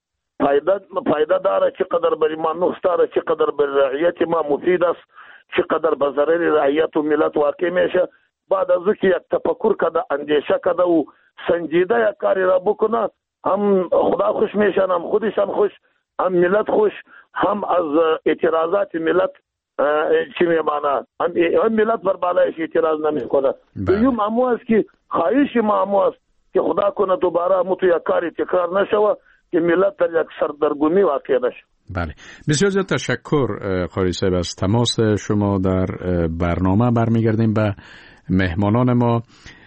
فایده داره، چقدر برای ما نقص داره، چقدر برای رعیت ما مفید است، چقدر به ضرر رعیت و ملت واقع میشه. بعد از اینکه یک تفکر کرده، اندیشه کرده و سنجیده یک کاری را بکنه، هم خدا خوش میشن، هم خودش هم خوش، هم ملت خوش، هم از اعتراضات ملت چی میمانه، هم ملت بر بالایش اعتراض نمیکنه. دویم امو است که خواهش ما امو است که خدا کنه دوباره امو تو یک کاری تکرار نشوه که ملت در یک سردرگمی واقع نشه. بله بسیار زیاد تشکر قاری صاحب از تماس شما در برنامه. برمیگردیم به مهمانان ما.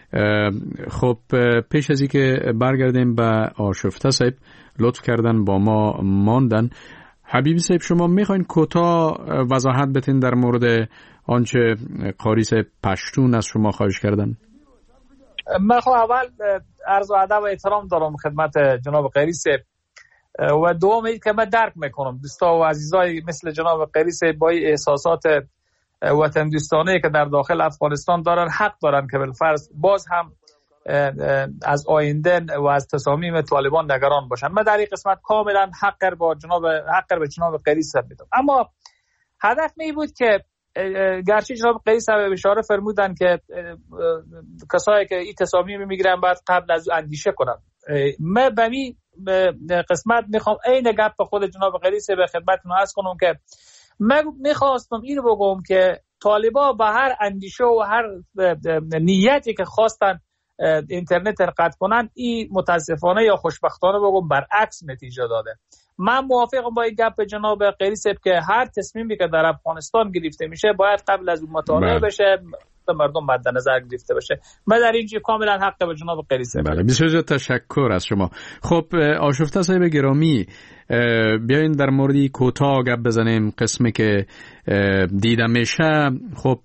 خب پیش از اینکه برگردیم به آشفته صاحب، لطف کردن با ما ماندن. حبیبی صاحب شما میخواین کوتاه وضاحت بدین در مورد آنچه قاری صاحب پشتون از شما خواهش کردن؟ من خب اول عرض و ادب و احترام دارم خدمت جناب قاری صاحب و دوم این که من درک میکنم دوستا و عزیزای مثل جناب قاری صاحب با احساسات وطن دوستانه که در داخل افغانستان دارن حق دارن که بالفرض باز هم از آینده و از تصامیم طالبان نگران باشن. من در این قسمت کاملا حق به جناب قاری صاحب میدم، اما هدف می بود که گرچه جناب قاری صاحب اشاره فرمودن که کسایی که این تصامیم میگیرن باید قبل از اندیشه کنن. من به این قسمت میخوام این گپ به خود جناب قاری صاحب خدمتتون عرض کنم که من میخواستم اینو بگم که طالبا به هر اندیشه و هر نیتی که خواستن اینترنت قطع کنن، این متاسفانه یا خوشبختانه بگم برعکس نتیجه داده. من موافقم با این گپ جناب قاری صاحب که هر تصمیمی که در افغانستان گرفته میشه باید قبل از اون مطالعه بشه، به مردم مد نظر گرفته بشه. من در اینجا کاملا حق به جناب قاری صاحب. بله بسیار تشکر از شما. خب آشفته صاحب گرامی، بیاین در موردی کوتاه گپ بزنیم. قسمی که دیده میشه خب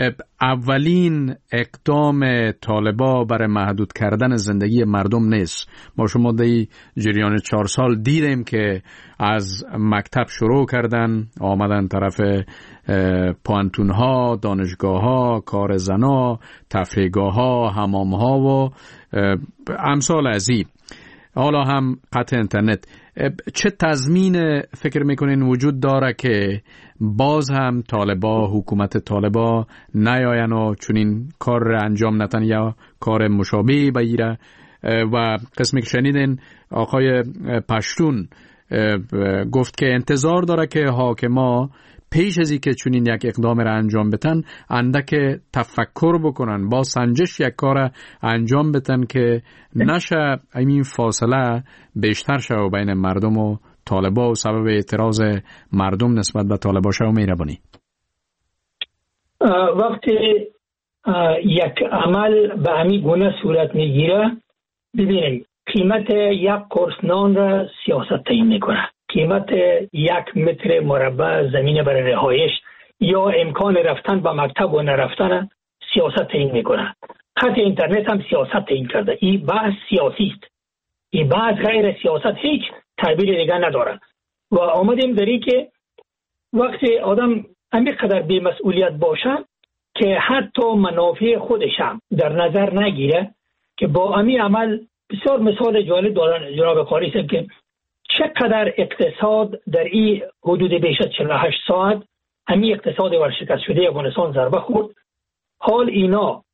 اولین اقدام طالبا برای محدود کردن زندگی مردم نیست. ما شما در جریان 4 سال دیدیم که از مکتب شروع کردن، آمدن طرف پوانتون ها، دانشگاه ها، کار زنا، تفریحگاه ها، حمام ها و امثال از این. حالا هم قطع اینترنت. چه تضمین فکر میکنین وجود داره که باز هم طالبا، حکومت طالبا نیاین و چنین کار را انجام ندن یا کار مشابهی بگیره؟ و قسمی که شنیدین آقای پشتون گفت که انتظار داره که حاکما پیش از اینکه چنین یک اقدام را انجام بدن اندک تفکر بکنن، با سنجش یک کار انجام بدن که نشه این فاصله بیشتر شه بین مردم و طالبا و سبب اعتراض مردم نسبت به طالبا شه و مهربانی. وقتی یک عمل به همین گونه صورت میگیره. ببینید قیمت یک قرص نان را سیاست تعیین میکنه، قیمت یک متر مربع زمین برای رهایش یا امکان رفتن به مکتب و نرفتن سیاست تعیین میکنه. خط اینترنت هم سیاست تعیین کرده. این بحث سیاسی است، این بحث غیر سیاست هیچ تعبیر دیگه نداره. و آمدیم داری که وقتی آدم همینقدر بی‌مسئولیت باشه که حتی منافع خودش هم در نظر نگیره که با همین عمل بسیار مثال جالب دادن جناب قاری صاحب که چقدر اقتصاد در این حدود بیش از 48 ساعت همین اقتصاد ورشکست شده افغانستان ضربه خورد. حال اینا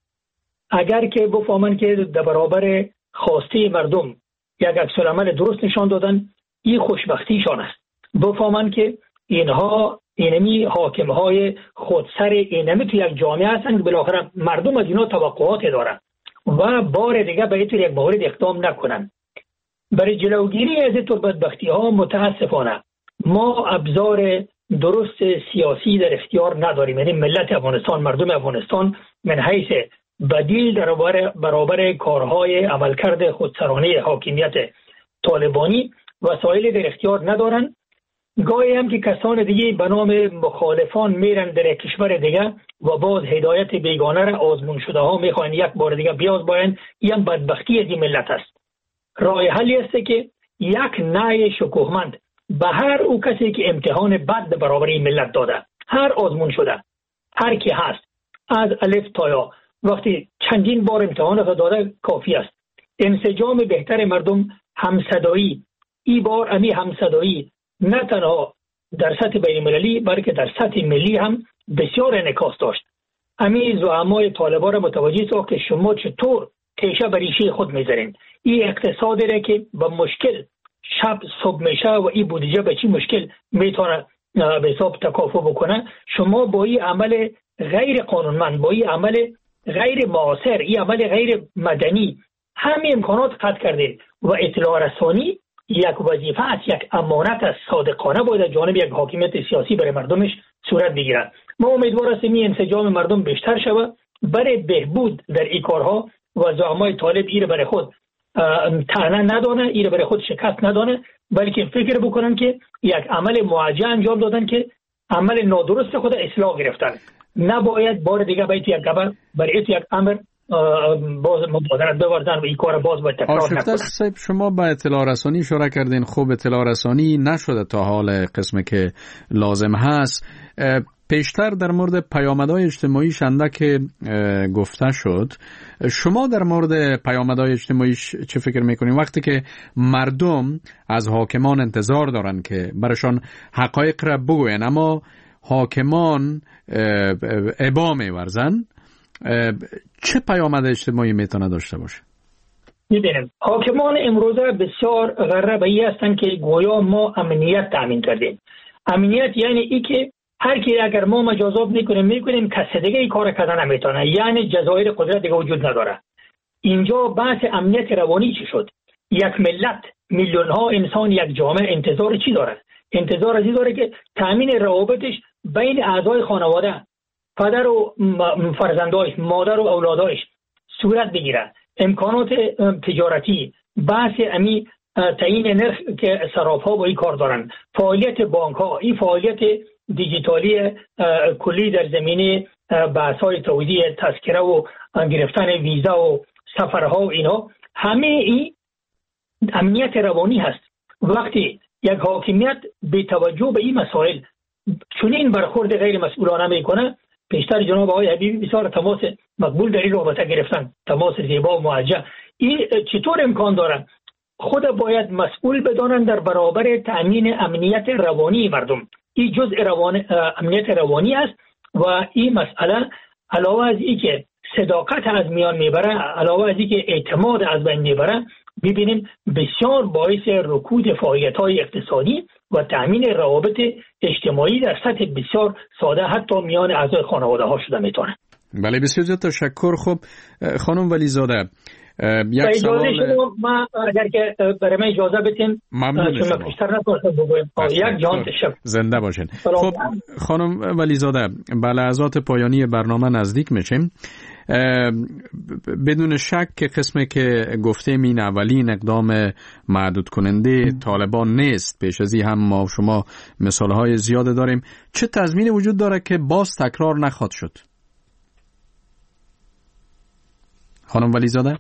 اگر که بفهمن که در برابر خواسته مردم یک عکس‌العمل درست نشان دادن، این خوشبختیشان است. بفهمن که اینها اینمی حاکمهای خودسر اینمی تو یک جامعه هستند، بالاخره مردم از اینا توقعات دارن و بار دیگه به یک مورد اقدام نکنن. برای جلوگیری از این بدبختی ها متاسفانه ما ابزار درست سیاسی در اختیار نداریم. یعنی ملت افغانستان، مردم افغانستان من حیث بدیل در برابر کارهای عملکرد خودسرانه حاکمیت طالبانی وسایل در اختیار ندارن. گاهی هم که کسان دیگه به نام مخالفان میرن در کشور دیگه و باز هدایت بیگانه را آزمون شده ها میخواین یک بار دیگه بیازماین. این بدبختی از این ملت است. راه حلی است که یک نای شکوهمند به هر او کسی که امتحان بد برابر این ملت داده، هر آزمون شده، هر کی هست از الف تا یا وقتی چندین بار امتحان را داده کافی است. انسجام بهتر مردم، همصدایی، این بار امی همصدایی نه تنها در سطح بین المللی بلکه در سطح ملی هم بسیار انعکاس داشت. امی زعمای طالبان را متوجه ساخت که شما چطور تیشه بر ریشه خود میذارین. این اقتصادی را که با مشکل شب صبح میشه و این بودجه به چی مشکل میتونه به حساب تکافؤ بکنه، شما با این عمل غیر قانونمند، با این عمل غیر معاصر، این عمل غیر مدنی همه امکانات قطع کردید. و اطلاع رسانی یک وظیفه است، یک امانت است، صادقانه باید از جانب یک حاکمیت سیاسی برای مردمش صورت بگیرد. ما امیدوار هستیم این انسجام مردم بیشتر شود برای بهبود در این کارها و زعمای طالب این برای خود طعنه ندانه، این برای خود شکست ندانه، بلکه فکر بکنن که یک عمل موجه انجام دادن که عمل نادرست خود اصلاح گرفتن. نباید بار دیگه باید یک گبر برای یک امر باز مبادرت بوردن و این کار باز باید تکرار نکنن. آشفته صاحب، شما به اطلاع رسانی اشاره کردین. خوب اطلاع رسانی نشده تا حال قسمی که لازم هست. پیشتر در مورد پیامدهای اجتماعی شنده که گفته شد، شما در مورد پیامدهای اجتماعی چه فکر میکنید وقتی که مردم از حاکمان انتظار دارن که برشان حقایق را بگوین اما حاکمان ابا میورزن؟ چه پیامد اجتماعی میتونه داشته باشه؟ میبینیم حاکمان امروزه بسیار غربی هستند که گویا ما امنیت تامین کردیم. امنیت یعنی ای که هر کی اگر ما مجازات میکنیم کسی دیگه این کار کردن نمیتونه، یعنی جزایر قدرت دیگه وجود نداره. اینجا بحث امنیت روانی چی شد؟ یک ملت، میلیون ها انسان، یک جامعه انتظار چی داره؟ انتظار از این داره که تامین روابطش بین اعضای خانواده، پدر و فرزندایش، مادر و اولادایش صورت بگیره. امکانات تجارتی، بحث امی تعیین نرخ که صراف‌ها با این کار دارن، فعالیت بانک‌ها، این فعالیت دیجیتالی کلی در زمینه بحث‌های توزیع تذکره و گرفتن ویزا و سفرها و اینها، همه این امنیت روانی هست. وقتی یک حاکمیت به توجه به این مسائل چنین برخورد غیر مسئولانه میکنه، پیشتر جناب آقای حبیبی بسیار تماس مقبول در این رابطه گرفتن، تماس زیبا و موجه. این چطور امکان داره؟ خود باید مسئول بدانن در برابر تأمین امنیت روانی مردم. این جزء امنیت روانی است و این مسئله علاوه از این که صداقت از میان میبره، علاوه از این که اعتماد از بین میبره، ببینیم بسیار باعث رکود فعالیت‌های اقتصادی و تأمین روابط اجتماعی در سطح بسیار ساده حتی میان اعضای خانواده ها شده میتونه. بله، بسیار زیاد تشکر. خب خانم ولیزاده، یک سوال ما اگر که برای من اجازه بدین ممنون شما. بیشتر نتونستم بگویم. یک جان تشکر. زنده باشین. خب خانم ولیزاده، به لحظات پایانی برنامه نزدیک میشیم. بدون شک که قسمی که گفتیم این اولین اقدام محدود کننده طالبان نیست. پیش از این هم ما و شما مثالهای زیاده داریم. چه تضمینی وجود داره که باز تکرار نخواهد شد؟ خانم ولیزاده؟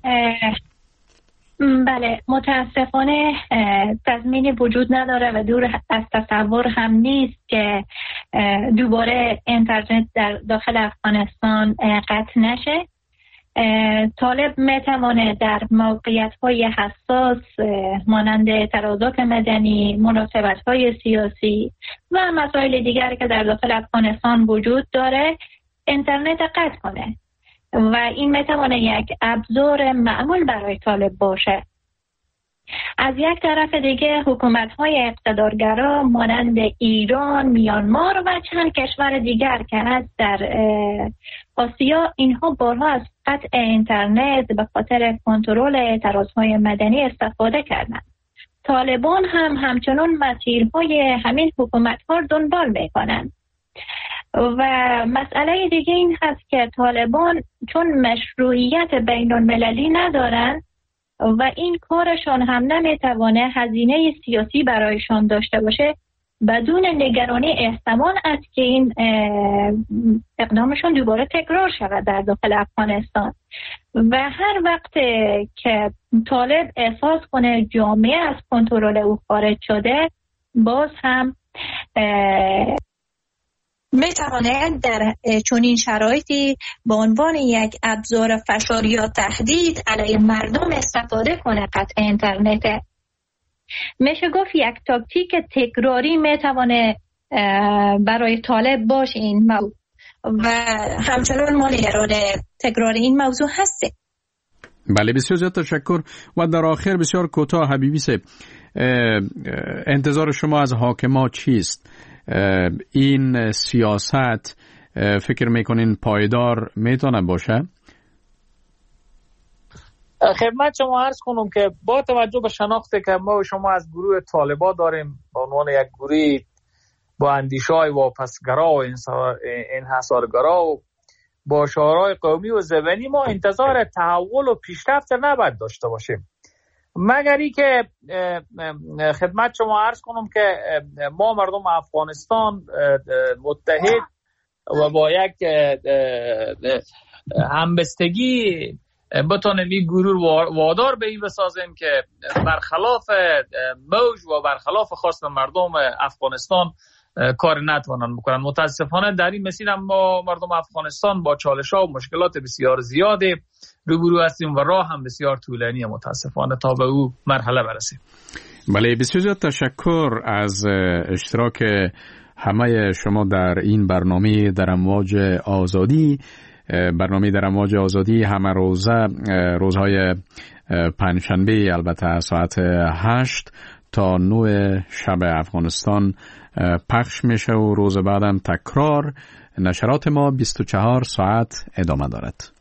بله، متاسفانه تضمینی وجود نداره و دور از تصور هم نیست که دوباره اینترنت در داخل افغانستان قطع نشه. طالب میتوانه در موقعیت‌های حساس مانند اعتراضات مدنی، مناسبت‌های سیاسی و مسائل دیگری که در داخل افغانستان وجود داره اینترنت قطع کنه و این میتوانه یک ابزار معمول برای طالب باشه. از یک طرف دیگه حکومت‌های اقتدارگرا مانند ایران، میانمار و چند کشور دیگر که هست در آسیا، اینها بارها از قطع اینترنت به خاطر کنترل اعتراضهای مدنی استفاده کردند. طالبان هم همچنان مسیرهای همین حکومت‌ها رو دنبال میکنند. و مسئله دیگه این هست که طالبان چون مشروعیت بین المللی ندارن و این کارشان هم نمیتوانه هزینه سیاسی برایشان داشته باشه، بدون نگرانی احتمال است که این اقدامشون دوباره تکرار شود در داخل افغانستان. و هر وقت که طالب احساس کنه جامعه از کنترل او خارج شده، باز هم میتواند در چنین شرایطی به عنوان یک ابزار فشار یا تهدید علیه مردم استفاده کنه. قطع اینترنت میشه گفت یک تاکتیک تکراری میتوانه برای طالب باشه این موضوع و همچنان ما نگران تکرار این موضوع هستیم. بله، بسیار زیاد تشکر. و در آخر بسیار کوتاه حبیبی صاحب، انتظار شما از حاکما چیست؟ این سیاست فکر میکنین پایدار میتونه باشه؟ خدمت شما عرض کنم که با توجه به شناختی که ما و شما از گروه طالبا داریم به عنوان یک گروه با اندیشه‌های واپسگرا و انحصارگرا و با شعارهای قومی و زبانی، ما انتظار تحول و پیشرفت نباید داشته باشیم، مگر ای که خدمت شما عرض کنم که ما مردم افغانستان متحد و با یک همبستگی بتونیم این گروه وادار به این بسازیم که برخلاف موج و برخلاف خواست مردم افغانستان کار نتوانند بکنن. متاسفانه در این مسیر هم ما مردم افغانستان با چالش‌ها و مشکلات بسیار زیادی روبرو هستیم و راه هم بسیار طولانیه متاسفانه تا به او مرحله برسیم. بله، بسیار زیاد تشکر از اشتراک همه شما در این برنامه در امواج آزادی. برنامه در امواج آزادی همه روزهای پنجشنبه، البته ساعت 8 تا 9 شب افغانستان پخش میشه و روز بعدم تکرار. نشرات ما 24 ساعت ادامه دارد.